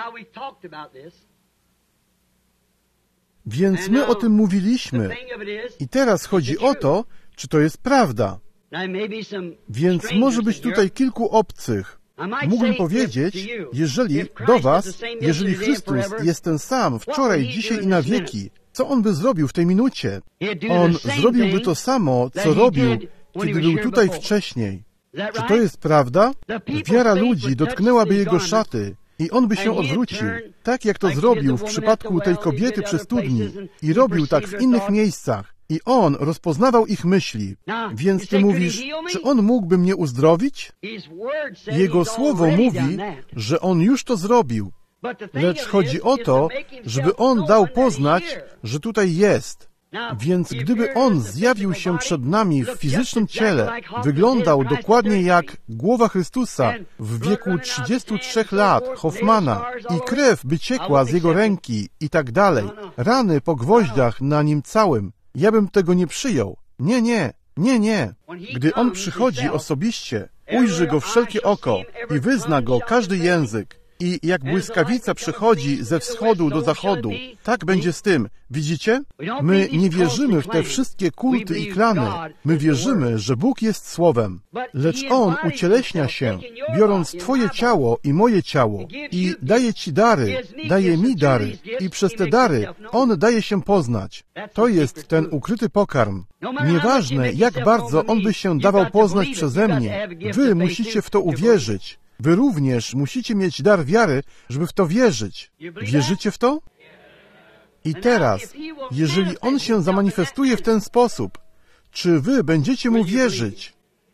Więc my o tym mówiliśmy. I teraz chodzi o to, czy to jest prawda. Więc może być tutaj kilku obcych. Mógłbym powiedzieć, jeżeli Chrystus jest ten sam wczoraj, dzisiaj i na wieki, co On by zrobił w tej minucie? On zrobiłby to samo, co robił, kiedy był tutaj wcześniej. Czy to jest prawda? Wiara ludzi dotknęłaby Jego szaty i On by się odwrócił, tak jak to zrobił w przypadku tej kobiety przy studni i robił tak w innych miejscach. I On rozpoznawał ich myśli. Więc Ty mówisz, czy On mógłby mnie uzdrowić? Jego słowo mówi, że On już to zrobił. Lecz chodzi o to, żeby On dał poznać, że tutaj jest. Więc gdyby On zjawił się przed nami w fizycznym ciele, wyglądał dokładnie jak głowa Chrystusa w wieku 33 lat, Hoffmana, i krew by ciekła z Jego ręki i tak dalej, rany po gwoździach na Nim całym, ja bym tego nie przyjął. Nie. Gdy On przychodzi osobiście, ujrzy Go wszelkie oko i wyzna Go każdy język. I jak błyskawica przychodzi ze wschodu do zachodu, tak będzie z tym. Widzicie? My nie wierzymy w te wszystkie kulty i klany. My wierzymy, że Bóg jest Słowem. Lecz On ucieleśnia się, biorąc Twoje ciało i moje ciało i daje Ci dary, daje mi dary i przez te dary On daje się poznać. To jest ten ukryty pokarm. Nieważne, jak bardzo On by się dawał poznać przeze mnie, Wy musicie w to uwierzyć. Wy również musicie mieć dar wiary, żeby w to wierzyć. Wierzycie w to? I teraz, jeżeli On się zamanifestuje w ten sposób, czy wy będziecie Mu wierzyć?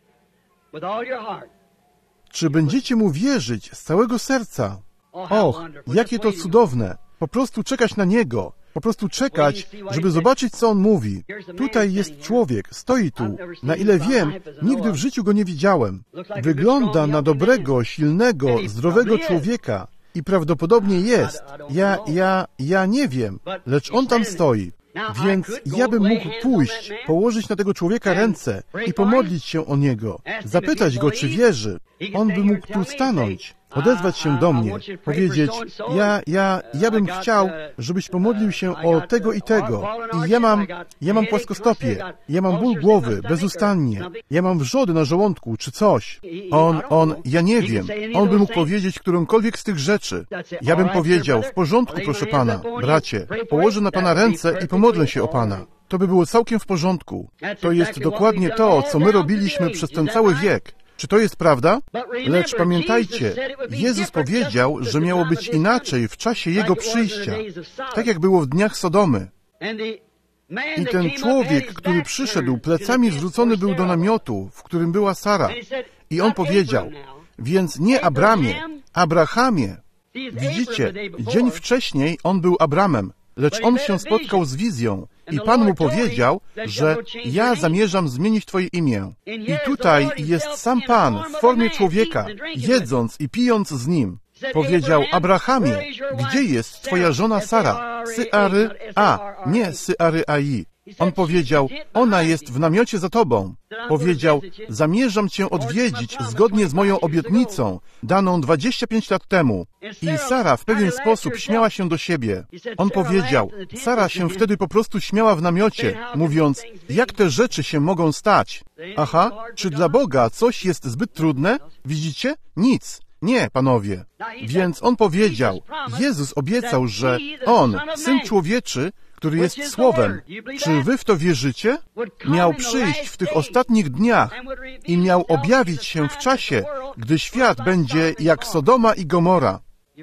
Czy będziecie Mu wierzyć z całego serca? Och, jakie to cudowne! Po prostu czekać na Niego. Po prostu czekać, żeby zobaczyć, co On mówi. Tutaj jest człowiek, stoi tu. Na ile wiem, nigdy w życiu go nie widziałem. Wygląda na dobrego, silnego, zdrowego człowieka. I prawdopodobnie jest. Ja nie wiem, lecz on tam stoi. Więc ja bym mógł pójść, położyć na tego człowieka ręce i pomodlić się o niego, zapytać go, czy wierzy. On by mógł tu stanąć, odezwać się do mnie, powiedzieć, ja bym chciał, żebyś pomodlił się o tego i tego. I ja mam płaskostopię, ja mam ból głowy, bezustannie, ja mam wrzody na żołądku, czy coś. Ja nie wiem. On by mógł powiedzieć którąkolwiek z tych rzeczy. Ja bym powiedział, w porządku, proszę pana, bracie, położę na pana ręce i pomodlę się o pana. To by było całkiem w porządku. To jest dokładnie to, co my robiliśmy przez ten cały wiek. Czy to jest prawda? Lecz pamiętajcie, Jezus powiedział, że miało być inaczej w czasie Jego przyjścia, tak jak było w dniach Sodomy. I ten człowiek, który przyszedł, plecami zwrócony był do namiotu, w którym była Sara. I on powiedział, więc nie Abramie, Abrahamie. Widzicie, dzień wcześniej on był Abramem, lecz on się spotkał z wizją i Pan mu powiedział, że ja zamierzam zmienić twoje imię. I tutaj jest sam Pan w formie człowieka, jedząc i pijąc z nim. Powiedział, Abrahamie, gdzie jest twoja żona Sara? Syary-A, nie Syary-Ai. On powiedział, ona jest w namiocie za tobą. Powiedział, zamierzam cię odwiedzić zgodnie z moją obietnicą, daną 25 lat temu. I Sara w pewien sposób śmiała się do siebie. On powiedział, Sara się wtedy po prostu śmiała w namiocie, mówiąc, jak te rzeczy się mogą stać? Aha, czy dla Boga coś jest zbyt trudne? Widzicie? Nic. Nie, panowie. Więc on powiedział, Jezus obiecał, że On, Syn Człowieczy, który jest Słowem, czy wy w to wierzycie? Miał przyjść w tych ostatnich dniach i miał objawić się w czasie, gdy świat będzie jak Sodoma i Gomora.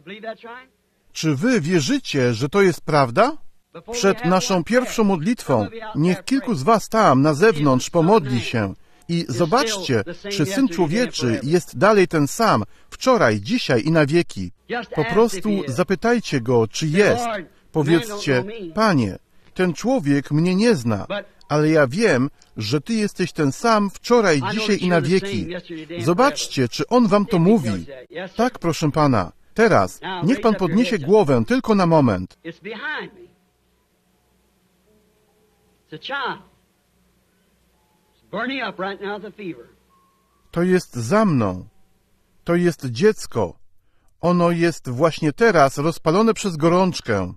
Czy wy wierzycie, że to jest prawda? Przed naszą pierwszą modlitwą niech kilku z was tam na zewnątrz pomodli się i zobaczcie, czy Syn Człowieczy jest dalej ten sam, wczoraj, dzisiaj i na wieki. Po prostu zapytajcie Go, czy jest. Powiedzcie, Panie, ten człowiek mnie nie zna, ale ja wiem, że Ty jesteś ten sam wczoraj, dzisiaj i na wieki. Zobaczcie, czy On wam to mówi. Tak, proszę Pana. Teraz, niech Pan podniesie głowę tylko na moment. To jest za mną. To jest dziecko. Ono jest właśnie teraz rozpalone przez gorączkę.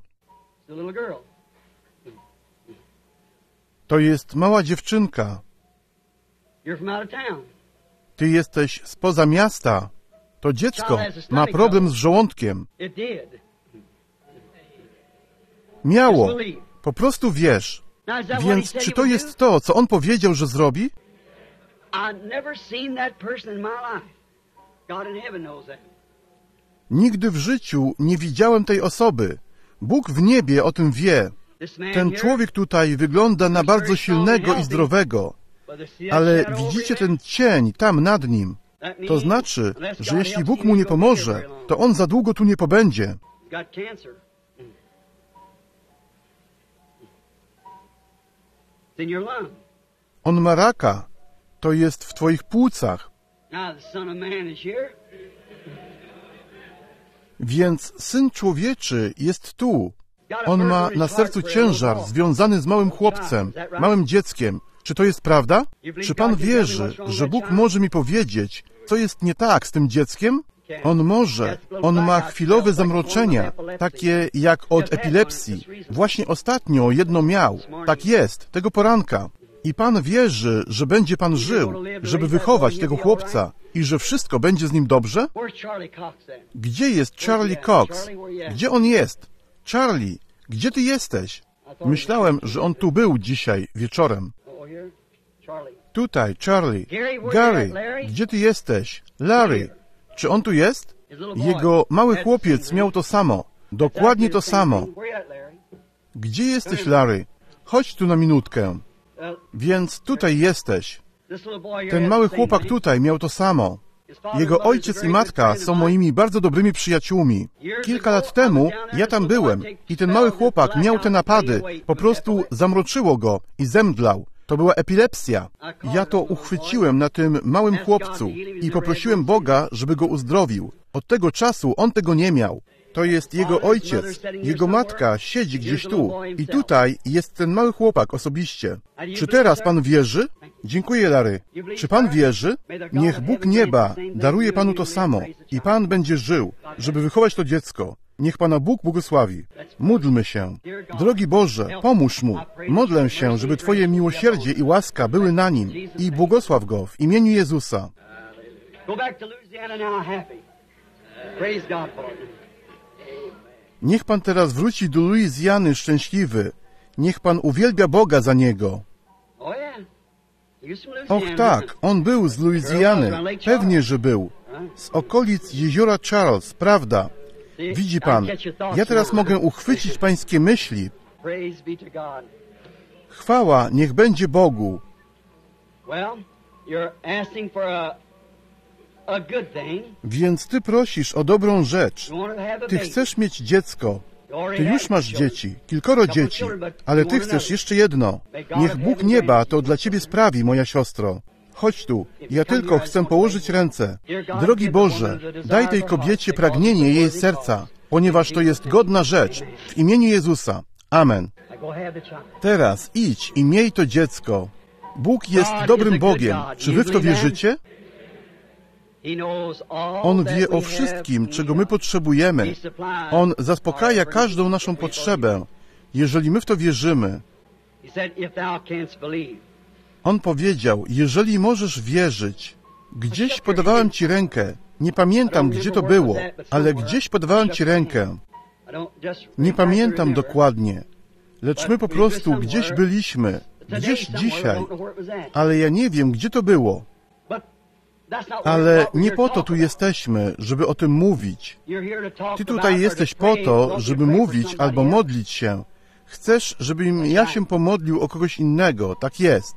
To jest mała dziewczynka. Ty jesteś spoza miasta. To dziecko ma problem z żołądkiem. Miało. Po prostu wiesz. Więc czy to jest to, co on powiedział, że zrobi? Nigdy w życiu nie widziałem tej osoby. Bóg w niebie o tym wie. Ten człowiek tutaj wygląda na bardzo silnego i zdrowego, ale widzicie ten cień tam nad nim. To znaczy, że jeśli Bóg mu nie pomoże, to on za długo tu nie pobędzie. On ma raka. To jest w twoich płucach. Więc Syn Człowieczy jest tu. On ma na sercu ciężar związany z małym chłopcem, małym dzieckiem. Czy to jest prawda? Czy Pan wierzy, że Bóg może mi powiedzieć, co jest nie tak z tym dzieckiem? On może. On ma chwilowe zamroczenia, takie jak od epilepsji. Właśnie ostatnio jedno miał. Tak jest, tego poranka. I Pan wierzy, że będzie Pan żył, żeby wychować tego chłopca i że wszystko będzie z nim dobrze? Gdzie jest Charlie Cox? Gdzie on jest? Charlie, gdzie ty jesteś? Myślałem, że on tu był dzisiaj wieczorem. Tutaj, Charlie. Gary, gdzie ty jesteś? Larry, czy on tu jest? Jego mały chłopiec miał to samo. Dokładnie to samo. Gdzie jesteś, Larry? Chodź tu na minutkę. Więc tutaj jesteś. Ten mały chłopak tutaj miał to samo. Jego ojciec i matka są moimi bardzo dobrymi przyjaciółmi. Kilka lat temu ja tam byłem i ten mały chłopak miał te napady. Po prostu zamroczyło go i zemdlał. To była epilepsja. Ja to uchwyciłem na tym małym chłopcu i poprosiłem Boga, żeby go uzdrowił. Od tego czasu on tego nie miał. To jest jego ojciec. Jego matka siedzi gdzieś tu. I tutaj jest ten mały chłopak osobiście. Czy teraz pan wierzy? Dziękuję, Larry. Czy pan wierzy? Niech Bóg nieba daruje panu to samo i pan będzie żył, żeby wychować to dziecko. Niech pana Bóg błogosławi. Módlmy się. Drogi Boże, pomóż mu. Modlę się, żeby Twoje miłosierdzie i łaska były na nim i błogosław go w imieniu Jezusa. Niech pan teraz wróci do Luizjany szczęśliwy. Niech pan uwielbia Boga za niego. Och tak, on był z Luizjany. Pewnie, że był. Z okolic jeziora Charles, prawda? Widzi pan, ja teraz mogę uchwycić pańskie myśli. Chwała niech będzie Bogu. Więc ty prosisz o dobrą rzecz. Ty chcesz mieć dziecko. Ty już masz dzieci, kilkoro dzieci, ale ty chcesz jeszcze jedno. Niech Bóg nieba to dla ciebie sprawi, moja siostro. Chodź tu, ja tylko chcę położyć ręce. Drogi Boże, daj tej kobiecie pragnienie jej serca, ponieważ to jest godna rzecz. W imieniu Jezusa. Amen. Teraz idź i miej to dziecko. Bóg jest dobrym Bogiem. Czy wy w to wierzycie? On wie o wszystkim, czego my potrzebujemy. On zaspokaja każdą naszą potrzebę, jeżeli my w to wierzymy. On powiedział, jeżeli możesz wierzyć. Gdzieś podawałem ci rękę. Nie pamiętam, gdzie to było, ale gdzieś podawałem ci rękę. Nie pamiętam dokładnie, lecz my po prostu gdzieś byliśmy, gdzieś dzisiaj, ale ja nie wiem, gdzie to było. Ale nie po to tu jesteśmy, żeby o tym mówić. Ty tutaj jesteś po to, żeby mówić albo modlić się. Chcesz, żebym ja się pomodlił o kogoś innego. Tak jest.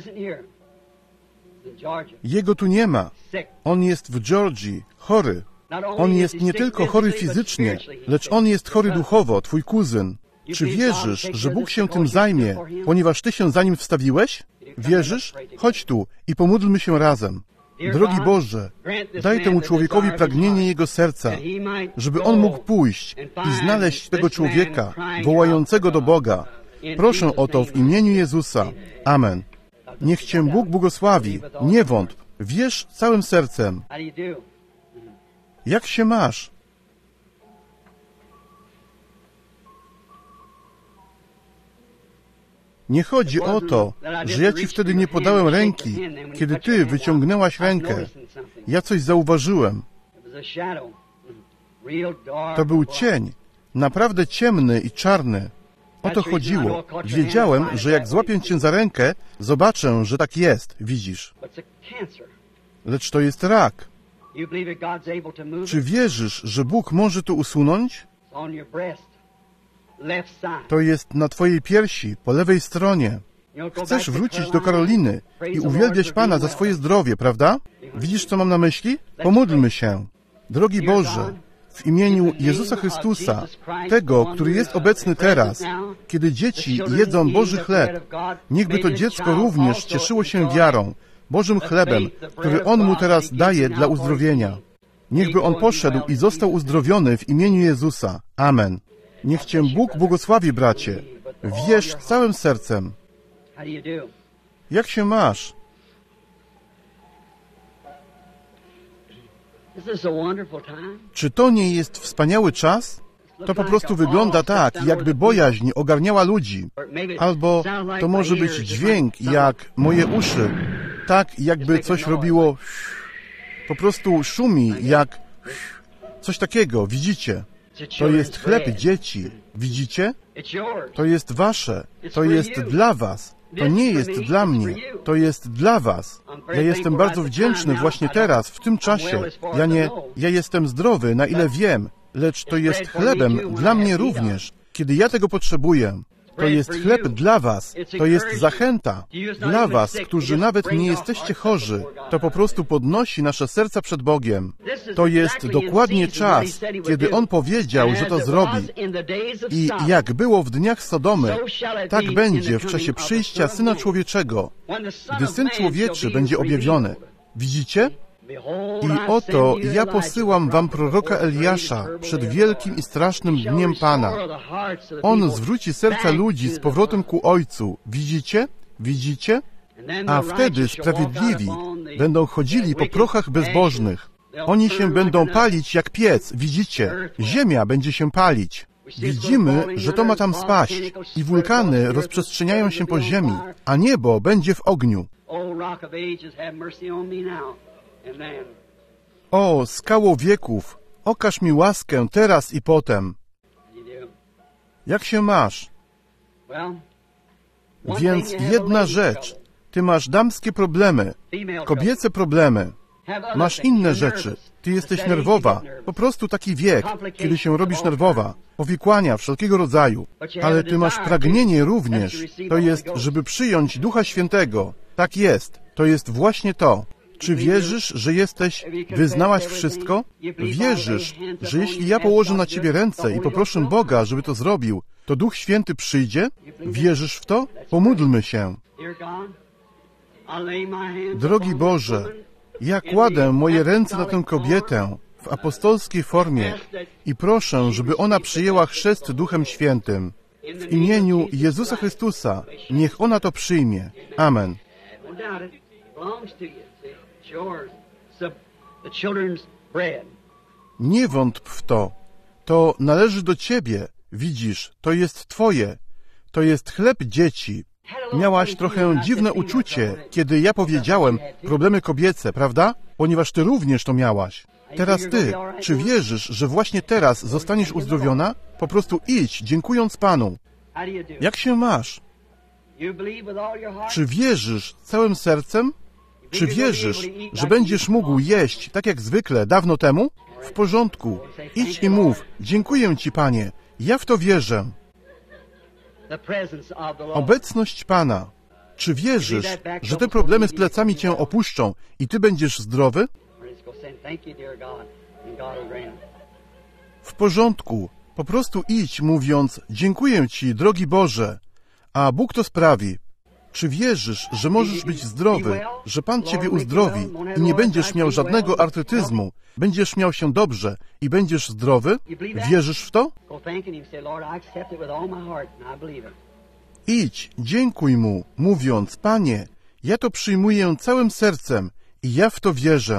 Jego tu nie ma. On jest w Georgii, chory. On jest nie tylko chory fizycznie, lecz on jest chory duchowo, twój kuzyn. Czy wierzysz, że Bóg się tym zajmie, ponieważ ty się za nim wstawiłeś? Wierzysz? Chodź tu i pomódlmy się razem. Drogi Boże, daj temu człowiekowi pragnienie jego serca, żeby on mógł pójść i znaleźć tego człowieka wołającego do Boga. Proszę o to w imieniu Jezusa. Amen. Niech cię Bóg błogosławi. Nie wątp. Wierz całym sercem. Jak się masz? Nie chodzi o to, że ja ci wtedy nie podałem ręki, kiedy ty wyciągnęłaś rękę. Ja coś zauważyłem. To był cień, naprawdę ciemny i czarny. O to chodziło. Wiedziałem, że jak złapię cię za rękę, zobaczę, że tak jest, widzisz. Lecz to jest rak. Czy wierzysz, że Bóg może to usunąć? To jest na twojej piersi, po lewej stronie. Chcesz wrócić do Karoliny i uwielbiać Pana za swoje zdrowie, prawda? Widzisz, co mam na myśli? Pomódlmy się. Drogi Boże, w imieniu Jezusa Chrystusa, tego, który jest obecny teraz, kiedy dzieci jedzą Boży chleb, niechby to dziecko również cieszyło się wiarą, Bożym chlebem, który On mu teraz daje dla uzdrowienia. Niechby on poszedł i został uzdrowiony w imieniu Jezusa. Amen. Niech cię Bóg błogosławi, bracie. Wierz całym sercem. Jak się masz? Czy to nie jest wspaniały czas? To po prostu wygląda tak, jakby bojaźń ogarniała ludzi. Albo to może być dźwięk, jak moje uszy. Tak, jakby coś robiło... Po prostu szumi, jak... Coś takiego, widzicie? To jest chleb dzieci. Widzicie? To jest wasze. To jest dla was. To nie jest dla mnie. To jest dla was. Ja jestem bardzo wdzięczny właśnie teraz, w tym czasie. Ja jestem zdrowy, na ile wiem, lecz to jest chlebem dla mnie również. kiedy ja tego potrzebuję. To jest chleb dla was, to jest zachęta dla was, którzy nawet nie jesteście chorzy. To po prostu podnosi nasze serca przed Bogiem. To jest dokładnie czas, kiedy On powiedział, że to zrobi. I jak było w dniach Sodomy, tak będzie w czasie przyjścia Syna Człowieczego, gdy Syn Człowieczy będzie objawiony. Widzicie? I oto ja posyłam wam proroka Eliasza przed wielkim i strasznym dniem Pana. On zwróci serca ludzi z powrotem ku Ojcu. Widzicie? Widzicie? A wtedy sprawiedliwi będą chodzili po prochach bezbożnych. Oni się będą palić jak piec. Widzicie? Ziemia będzie się palić. Widzimy, że to ma tam spaść i wulkany rozprzestrzeniają się po ziemi, a niebo będzie w ogniu. O, skało wieków, okaż mi łaskę teraz i potem. Jak się masz? Więc jedna rzecz. Ty masz damskie problemy, kobiece problemy. Masz inne rzeczy. Ty jesteś nerwowa. Po prostu taki wiek, kiedy się robisz nerwowa. Powikłania wszelkiego rodzaju. Ale ty masz pragnienie również. To jest, żeby przyjąć Ducha Świętego. Tak jest. To jest właśnie to. Czy wierzysz, że wyznałaś wszystko? Wierzysz, że jeśli ja położę na ciebie ręce i poproszę Boga, żeby to zrobił, to Duch Święty przyjdzie? Wierzysz w to? Pomódlmy się. Drogi Boże, ja kładę moje ręce na tę kobietę w apostolskiej formie i proszę, żeby ona przyjęła chrzest Duchem Świętym. W imieniu Jezusa Chrystusa niech ona to przyjmie. Amen. Nie wątp w to. To należy do ciebie. Widzisz, to jest twoje. To jest chleb dzieci. Miałaś trochę dziwne uczucie, kiedy ja powiedziałem problemy kobiece, prawda? Ponieważ ty również to miałaś. Teraz ty, czy wierzysz, że właśnie teraz zostaniesz uzdrowiona? Po prostu idź, dziękując Panu. Jak się masz? Czy wierzysz całym sercem? Czy wierzysz, że będziesz mógł jeść tak jak zwykle dawno temu? W porządku. Idź i mów, dziękuję Ci, Panie. Ja w to wierzę. Obecność Pana. Czy wierzysz, że te problemy z plecami Cię opuszczą i Ty będziesz zdrowy? W porządku. Po prostu idź, mówiąc, dziękuję Ci, drogi Boże, a Bóg to sprawi. Czy wierzysz, że możesz być zdrowy, że Pan Ciebie uzdrowi i nie będziesz miał żadnego artrytyzmu, będziesz miał się dobrze i będziesz zdrowy? Wierzysz w to? Idź, dziękuj Mu, mówiąc, Panie, ja to przyjmuję całym sercem i ja w to wierzę.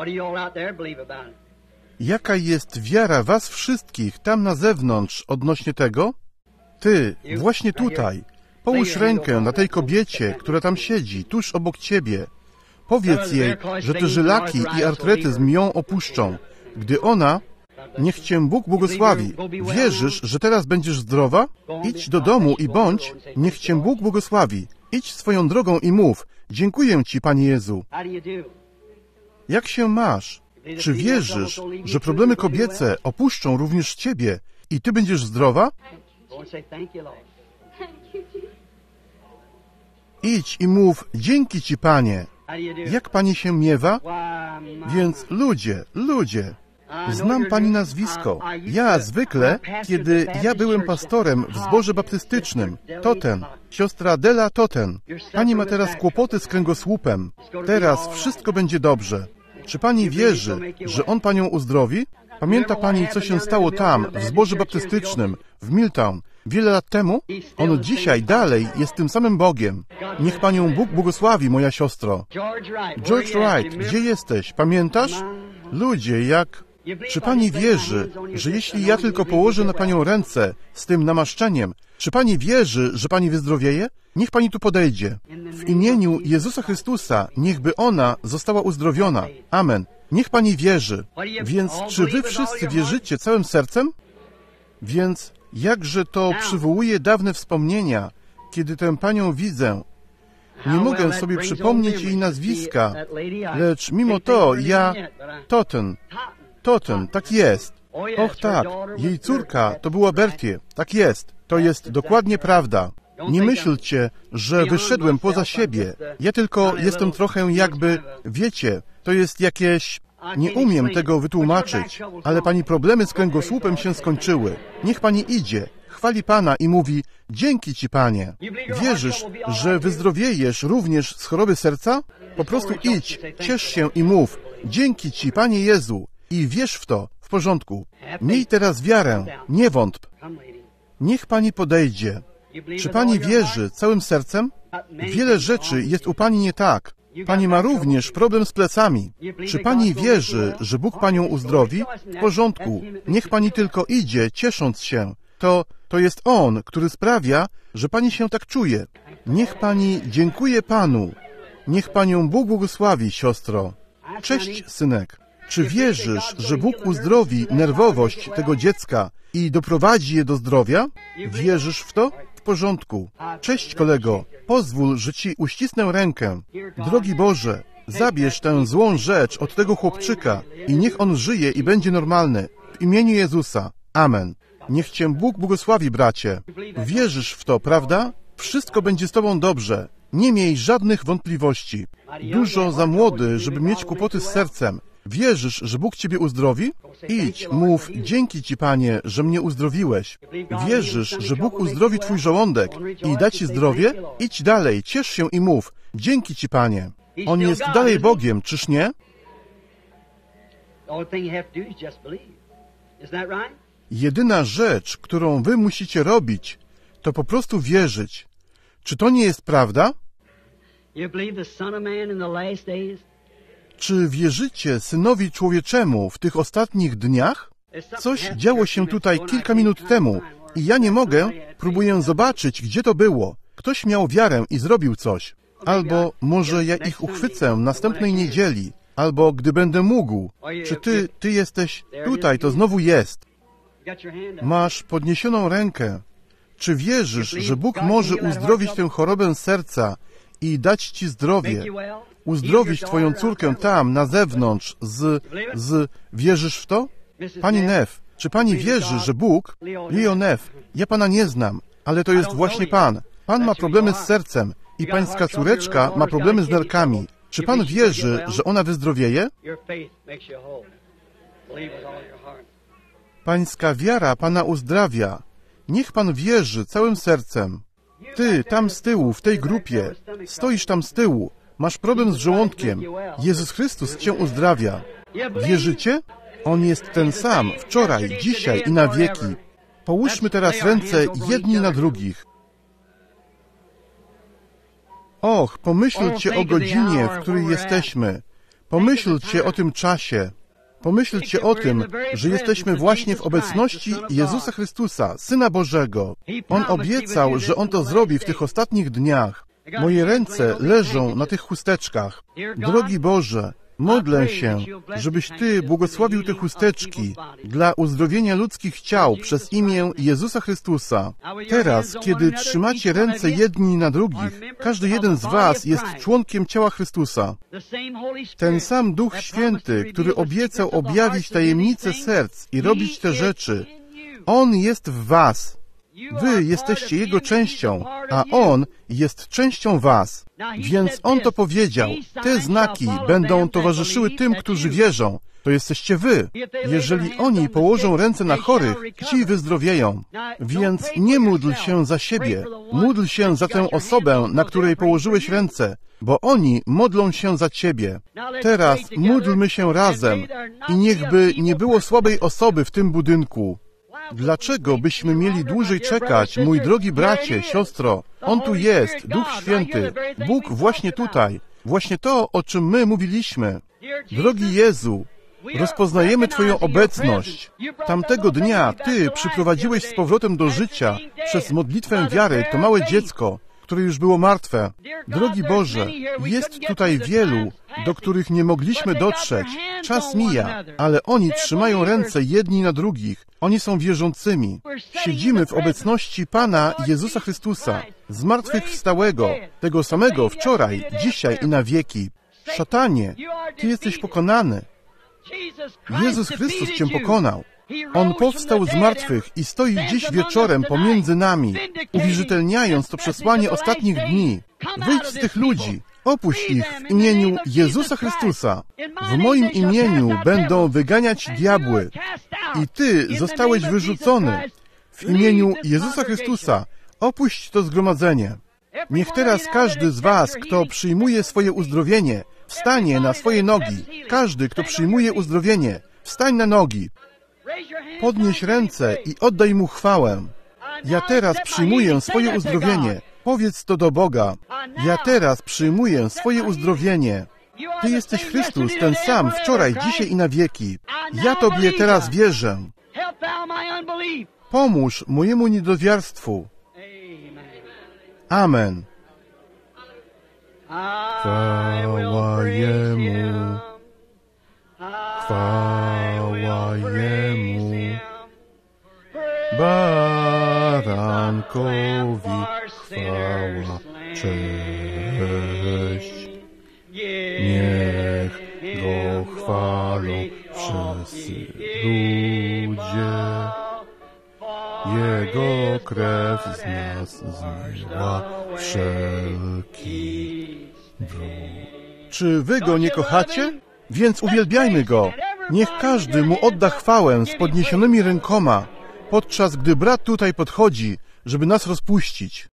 Jaka jest wiara was wszystkich tam na zewnątrz odnośnie tego? Ty, właśnie tutaj, połóż rękę na tej kobiecie, która tam siedzi, tuż obok ciebie. Powiedz jej, że te żylaki i artretyzm ją opuszczą. Gdy ona, niech cię Bóg błogosławi. Wierzysz, że teraz będziesz zdrowa? Idź do domu i bądź, niech cię Bóg błogosławi. Idź swoją drogą i mów, dziękuję Ci, Panie Jezu. Jak się masz? Czy wierzysz, że problemy kobiece opuszczą również ciebie i ty będziesz zdrowa? Idź i mów, dzięki Ci, Panie. Jak Pani się miewa? Więc ludzie, znam Pani nazwisko. Ja zwykle, kiedy ja byłem pastorem w zborze baptystycznym, Totten, siostra Della Totten. Pani ma teraz kłopoty z kręgosłupem. Teraz wszystko będzie dobrze. Czy Pani wierzy, że On Panią uzdrowi? Pamięta Pani, co się stało tam, w zborze baptystycznym, w Milltown, wiele lat temu? On dzisiaj dalej jest tym samym Bogiem. Niech Panią Bóg błogosławi, moja siostro. George Wright, gdzie jesteś? Pamiętasz? Ludzie, jak... Czy Pani wierzy, że jeśli ja tylko położę na Panią ręce z tym namaszczeniem, czy Pani wierzy, że Pani wyzdrowieje? Niech Pani tu podejdzie. W imieniu Jezusa Chrystusa, niechby ona została uzdrowiona. Amen. Niech Pani wierzy. Więc czy Wy wszyscy wierzycie całym sercem? Więc jakże to przywołuje dawne wspomnienia, kiedy tę Panią widzę. Nie mogę sobie przypomnieć jej nazwiska, lecz mimo to ja... Totten, tak jest. Och tak, jej córka to była Bertie. Tak jest, to jest dokładnie prawda. Nie myślcie, że wyszedłem poza siebie. Ja tylko jestem trochę jakby, wiecie, to jest jakieś... Nie umiem tego wytłumaczyć, ale pani problemy z kręgosłupem się skończyły. Niech pani idzie, chwali Pana i mówi: dzięki Ci, Panie. Wierzysz, że wyzdrowiejesz również z choroby serca? Po prostu idź, ciesz się i mów: dzięki Ci, Panie Jezu. I wierz w to, w porządku. Miej teraz wiarę, nie wątp. Niech pani podejdzie. Czy pani wierzy całym sercem? Wiele rzeczy jest u pani nie tak. Pani ma również problem z plecami. Czy pani wierzy, że Bóg panią uzdrowi? W porządku. Niech pani tylko idzie, ciesząc się. To jest On, który sprawia, że pani się tak czuje. Niech pani dziękuje Panu. Niech panią Bóg błogosławi, siostro. Cześć, synek. Czy wierzysz, że Bóg uzdrowi nerwowość tego dziecka i doprowadzi je do zdrowia? Wierzysz w to? W porządku. Cześć, kolego. Pozwól, że ci uścisnę rękę. Drogi Boże, zabierz tę złą rzecz od tego chłopczyka i niech on żyje i będzie normalny. W imieniu Jezusa. Amen. Niech cię Bóg błogosławi, bracie. Wierzysz w to, prawda? Wszystko będzie z tobą dobrze. Nie miej żadnych wątpliwości. Dużo za młody, żeby mieć kłopoty z sercem. Wierzysz, że Bóg ciebie uzdrowi? Idź, mów: dzięki Ci, Panie, że mnie uzdrowiłeś. Wierzysz, że Bóg uzdrowi twój żołądek i da ci zdrowie? Idź dalej, ciesz się i mów: dzięki Ci, Panie. On jest dalej Bogiem, czyż nie? Jedyna rzecz, którą wy musicie robić, to po prostu wierzyć. Czy to nie jest prawda? Czy wierzycie Synowi Człowieczemu w tych ostatnich dniach? Coś działo się tutaj kilka minut temu i ja nie mogę, próbuję zobaczyć, gdzie to było. Ktoś miał wiarę i zrobił coś. Albo może ja ich uchwycę następnej niedzieli, albo gdy będę mógł. Czy ty jesteś tutaj, to znowu jest. Masz podniesioną rękę. Czy wierzysz, że Bóg może uzdrowić tę chorobę serca i dać ci zdrowie? Uzdrowić twoją córkę tam, na zewnątrz, Wierzysz w to? Pani Neff, czy pani wierzy, że Bóg... Leo Neff, ja pana nie znam, ale to jest właśnie pan. Pan ma problemy z sercem i pańska córeczka ma problemy z nerkami. Czy pan wierzy, że ona wyzdrowieje? Pańska wiara pana uzdrawia. Niech pan wierzy całym sercem. Ty, tam z tyłu, w tej grupie, stoisz tam z tyłu, masz problem z żołądkiem. Jezus Chrystus cię uzdrawia. Wierzycie? On jest ten sam, wczoraj, dzisiaj i na wieki. Połóżmy teraz ręce jedni na drugich. Och, pomyślcie o godzinie, w której jesteśmy. Pomyślcie o tym czasie. Pomyślcie o tym, że jesteśmy właśnie w obecności Jezusa Chrystusa, Syna Bożego. On obiecał, że On to zrobi w tych ostatnich dniach. Moje ręce leżą na tych chusteczkach. Drogi Boże, modlę się, żebyś Ty błogosławił te chusteczki dla uzdrowienia ludzkich ciał przez imię Jezusa Chrystusa. Teraz, kiedy trzymacie ręce jedni na drugich, każdy jeden z was jest członkiem ciała Chrystusa. Ten sam Duch Święty, który obiecał objawić tajemnice serc i robić te rzeczy, On jest w was. Wy jesteście Jego częścią, a On jest częścią was. Więc On to powiedział. Te znaki będą towarzyszyły tym, którzy wierzą. To jesteście wy. Jeżeli oni położą ręce na chorych, ci wyzdrowieją. Więc nie módl się za siebie. Módl się za tę osobę, na której położyłeś ręce, bo oni modlą się za ciebie. Teraz módlmy się razem i niechby nie było słabej osoby w tym budynku. Dlaczego byśmy mieli dłużej czekać, mój drogi bracie, siostro? On tu jest, Duch Święty, Bóg właśnie tutaj, właśnie to, o czym my mówiliśmy. Drogi Jezu, rozpoznajemy Twoją obecność. Tamtego dnia Ty przyprowadziłeś z powrotem do życia przez modlitwę wiary to małe dziecko, które już było martwe. Drogi Boże, jest tutaj wielu, do których nie mogliśmy dotrzeć. Czas mija, ale oni trzymają ręce jedni na drugich. Oni są wierzącymi. Siedzimy w obecności Pana Jezusa Chrystusa, zmartwychwstałego, tego samego wczoraj, dzisiaj i na wieki. Szatanie, Ty jesteś pokonany. Jezus Chrystus Cię pokonał. On powstał z martwych i stoi dziś wieczorem pomiędzy nami, uwierzytelniając to przesłanie ostatnich dni. Wyjdź z tych ludzi, opuść ich w imieniu Jezusa Chrystusa. W moim imieniu będą wyganiać diabły. I Ty zostałeś wyrzucony. W imieniu Jezusa Chrystusa opuść to zgromadzenie. Niech teraz każdy z was, kto przyjmuje swoje uzdrowienie, wstanie na swoje nogi. Każdy, kto przyjmuje uzdrowienie, wstań na nogi. Podnieś ręce i oddaj Mu chwałę. Ja teraz przyjmuję swoje uzdrowienie. Powiedz to do Boga. Ja teraz przyjmuję swoje uzdrowienie. Ty jesteś Chrystus, ten sam, wczoraj, dzisiaj i na wieki. Ja Tobie teraz wierzę. Pomóż mojemu niedowiarstwu. Amen. Chwała Jemu. Chwała Jemu. Barankowi chwała, cześć. Niech Go chwalą wszyscy ludzie. Jego krew z nas zmyła wszelki brud. Czy wy Go nie kochacie? Więc uwielbiajmy Go. Niech każdy Mu odda chwałę z podniesionymi rękoma, podczas gdy brat tutaj podchodzi, żeby nas rozpuścić.